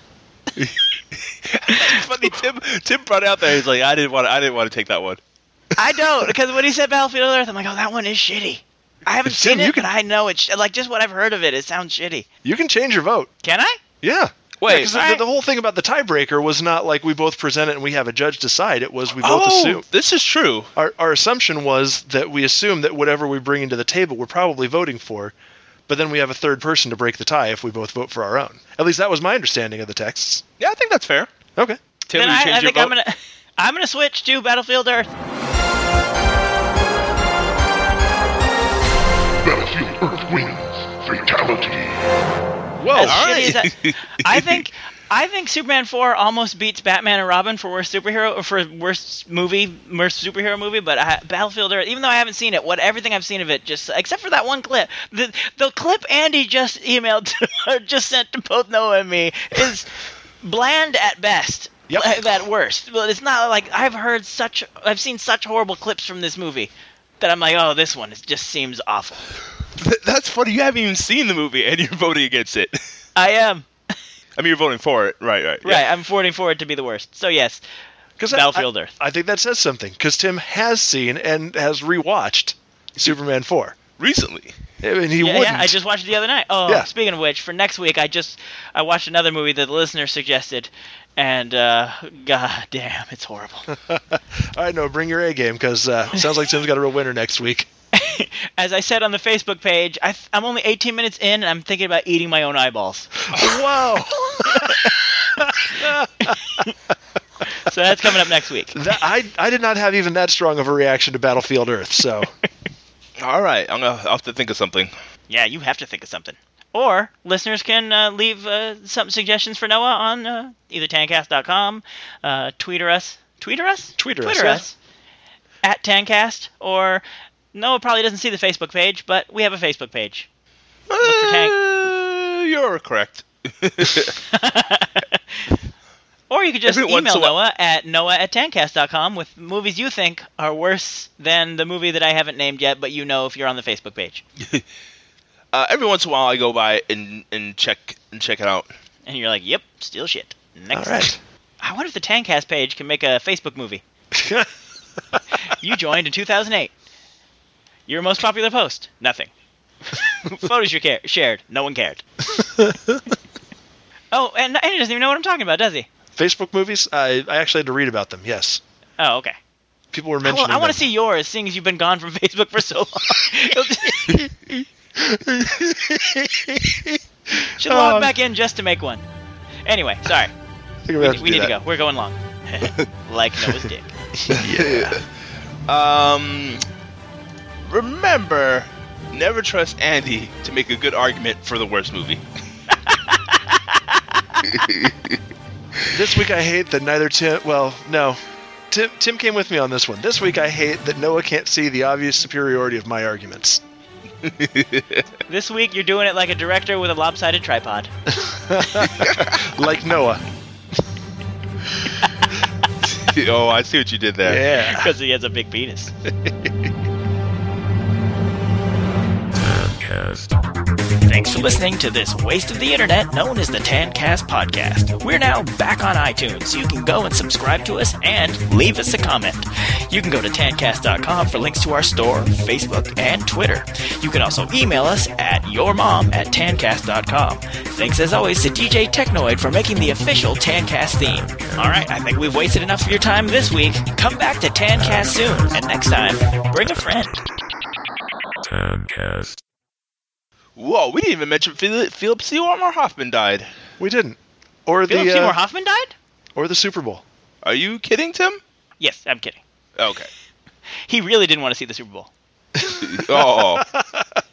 It's funny. Tim Tim brought it out there. He's like, I didn't want. I didn't want to take that one. I don't, because when he said Battlefield Earth, I'm like, oh, that one is shitty. I haven't Tim, seen you it, can- but I know it's sh- like just what I've heard of it. It sounds shitty. You can change your vote. Can I? Yeah. Wait, Yeah, 'cause the, alright. the whole thing about the tiebreaker was not like we both present it and we have a judge decide. It was we both oh, assume. this is true. Our, our assumption was that we assume that whatever we bring into the table, we're probably voting for, but then we have a third person to break the tie if we both vote for our own. At least that was my understanding of the texts. Yeah, I think that's fair. Okay. Tim, then will you I, change I your think vote? I'm gonna, I'm gonna switch to Battlefield Earth. Battlefield Earth wins. Fatality. Whoa. As all shitty right. as that- I think I think Superman four almost beats Batman and Robin for worst superhero or for worst movie, worst superhero movie. But I, Battlefield Earth, even though I haven't seen it, what everything I've seen of it, just except for that one clip, the the clip Andy just emailed to, or just sent to both Noah and me is bland at best. Yep. At worst. Well, it's not like I've heard such, I've seen such horrible clips from this movie that I'm like, oh, this one is, just seems awful. Th- That's funny. You haven't even seen the movie and you're voting against it. I am. I mean, you're voting for it. Right, right. Right, Yeah. I'm voting for it to be the worst. So yes, 'Cause I- Battlefield I, Earth. I think that says something, because Tim has seen and has rewatched Superman four. Recently. I mean, he yeah, wouldn't. yeah, I just watched it the other night. Oh, Yeah. speaking of which, for next week, I just I watched another movie that the listener suggested, and uh, god damn, it's horrible. All right, no, bring your A game, because uh, it sounds like Tim's got a real winner next week. As I said on the Facebook page, I th- I'm only eighteen minutes in, and I'm thinking about eating my own eyeballs. Whoa! So that's coming up next week. That, I I did not have even that strong of a reaction to Battlefield Earth, so All right. I'm going to have to think of something. Yeah, you have to think of something. Or listeners can uh, leave uh, some suggestions for Noah on uh, either tancast dot com, uh, tweeter us, tweeter us, Tweeter us, Twitter yeah. us at Tancast, or Noah probably doesn't see the Facebook page, but we have a Facebook page. Look for Tank. Uh, you're correct. Or you could just Every once email in a while- Noah at noah at tancast dot com with movies you think are worse than the movie that I haven't named yet, but you know if you're on the Facebook page. Uh, every once in a while, I go by and, and check and check it out. And you're like, yep, still shit. Next. all right. I wonder if the Tancast page can make a Facebook movie. You joined in two thousand eight. Your most popular post? Nothing. Photos you ca- shared? No one cared. Oh, and, and he doesn't even know what I'm talking about, does he? Facebook movies? I I actually had to read about them. Yes, Oh, okay. people were I, mentioning. want to them. see yours, seeing as you've been gone from Facebook for so long. Should log Um, back in just to make one. Anyway, sorry. I think We, have to we do need to that. go. We're going long. Like Noah's dick. Yeah. Um, remember, never trust Andy to make a good argument for the worst movie. This week I hate that neither Tim. Well, no. Tim, Tim came with me on this one. This week I hate that Noah can't see the obvious superiority of my arguments. This week you're doing it like a director with a lopsided tripod. Like Noah. Oh, I see what you did there. Yeah. Because he has a big penis. Thanks for listening to this waste of the internet known as the Tancast Podcast. We're now back on iTunes, so you can go and subscribe to us and leave us a comment. You can go to tancast dot com for links to our store, Facebook, and Twitter. You can also email us at yourmom at tancast dot com. Thanks as always to D J Technoid for making the official Tancast theme. Alright, I think we've wasted enough of your time this week. Come back to Tancast soon, and next time, bring a friend. Tancast. Whoa, we didn't even mention Philip, Philip Seymour Hoffman died. We didn't. Or the Philip uh, Seymour Hoffman died? Or the Super Bowl. Are you kidding, Tim? Yes, I'm kidding. Okay. He really didn't want to see the Super Bowl. Oh.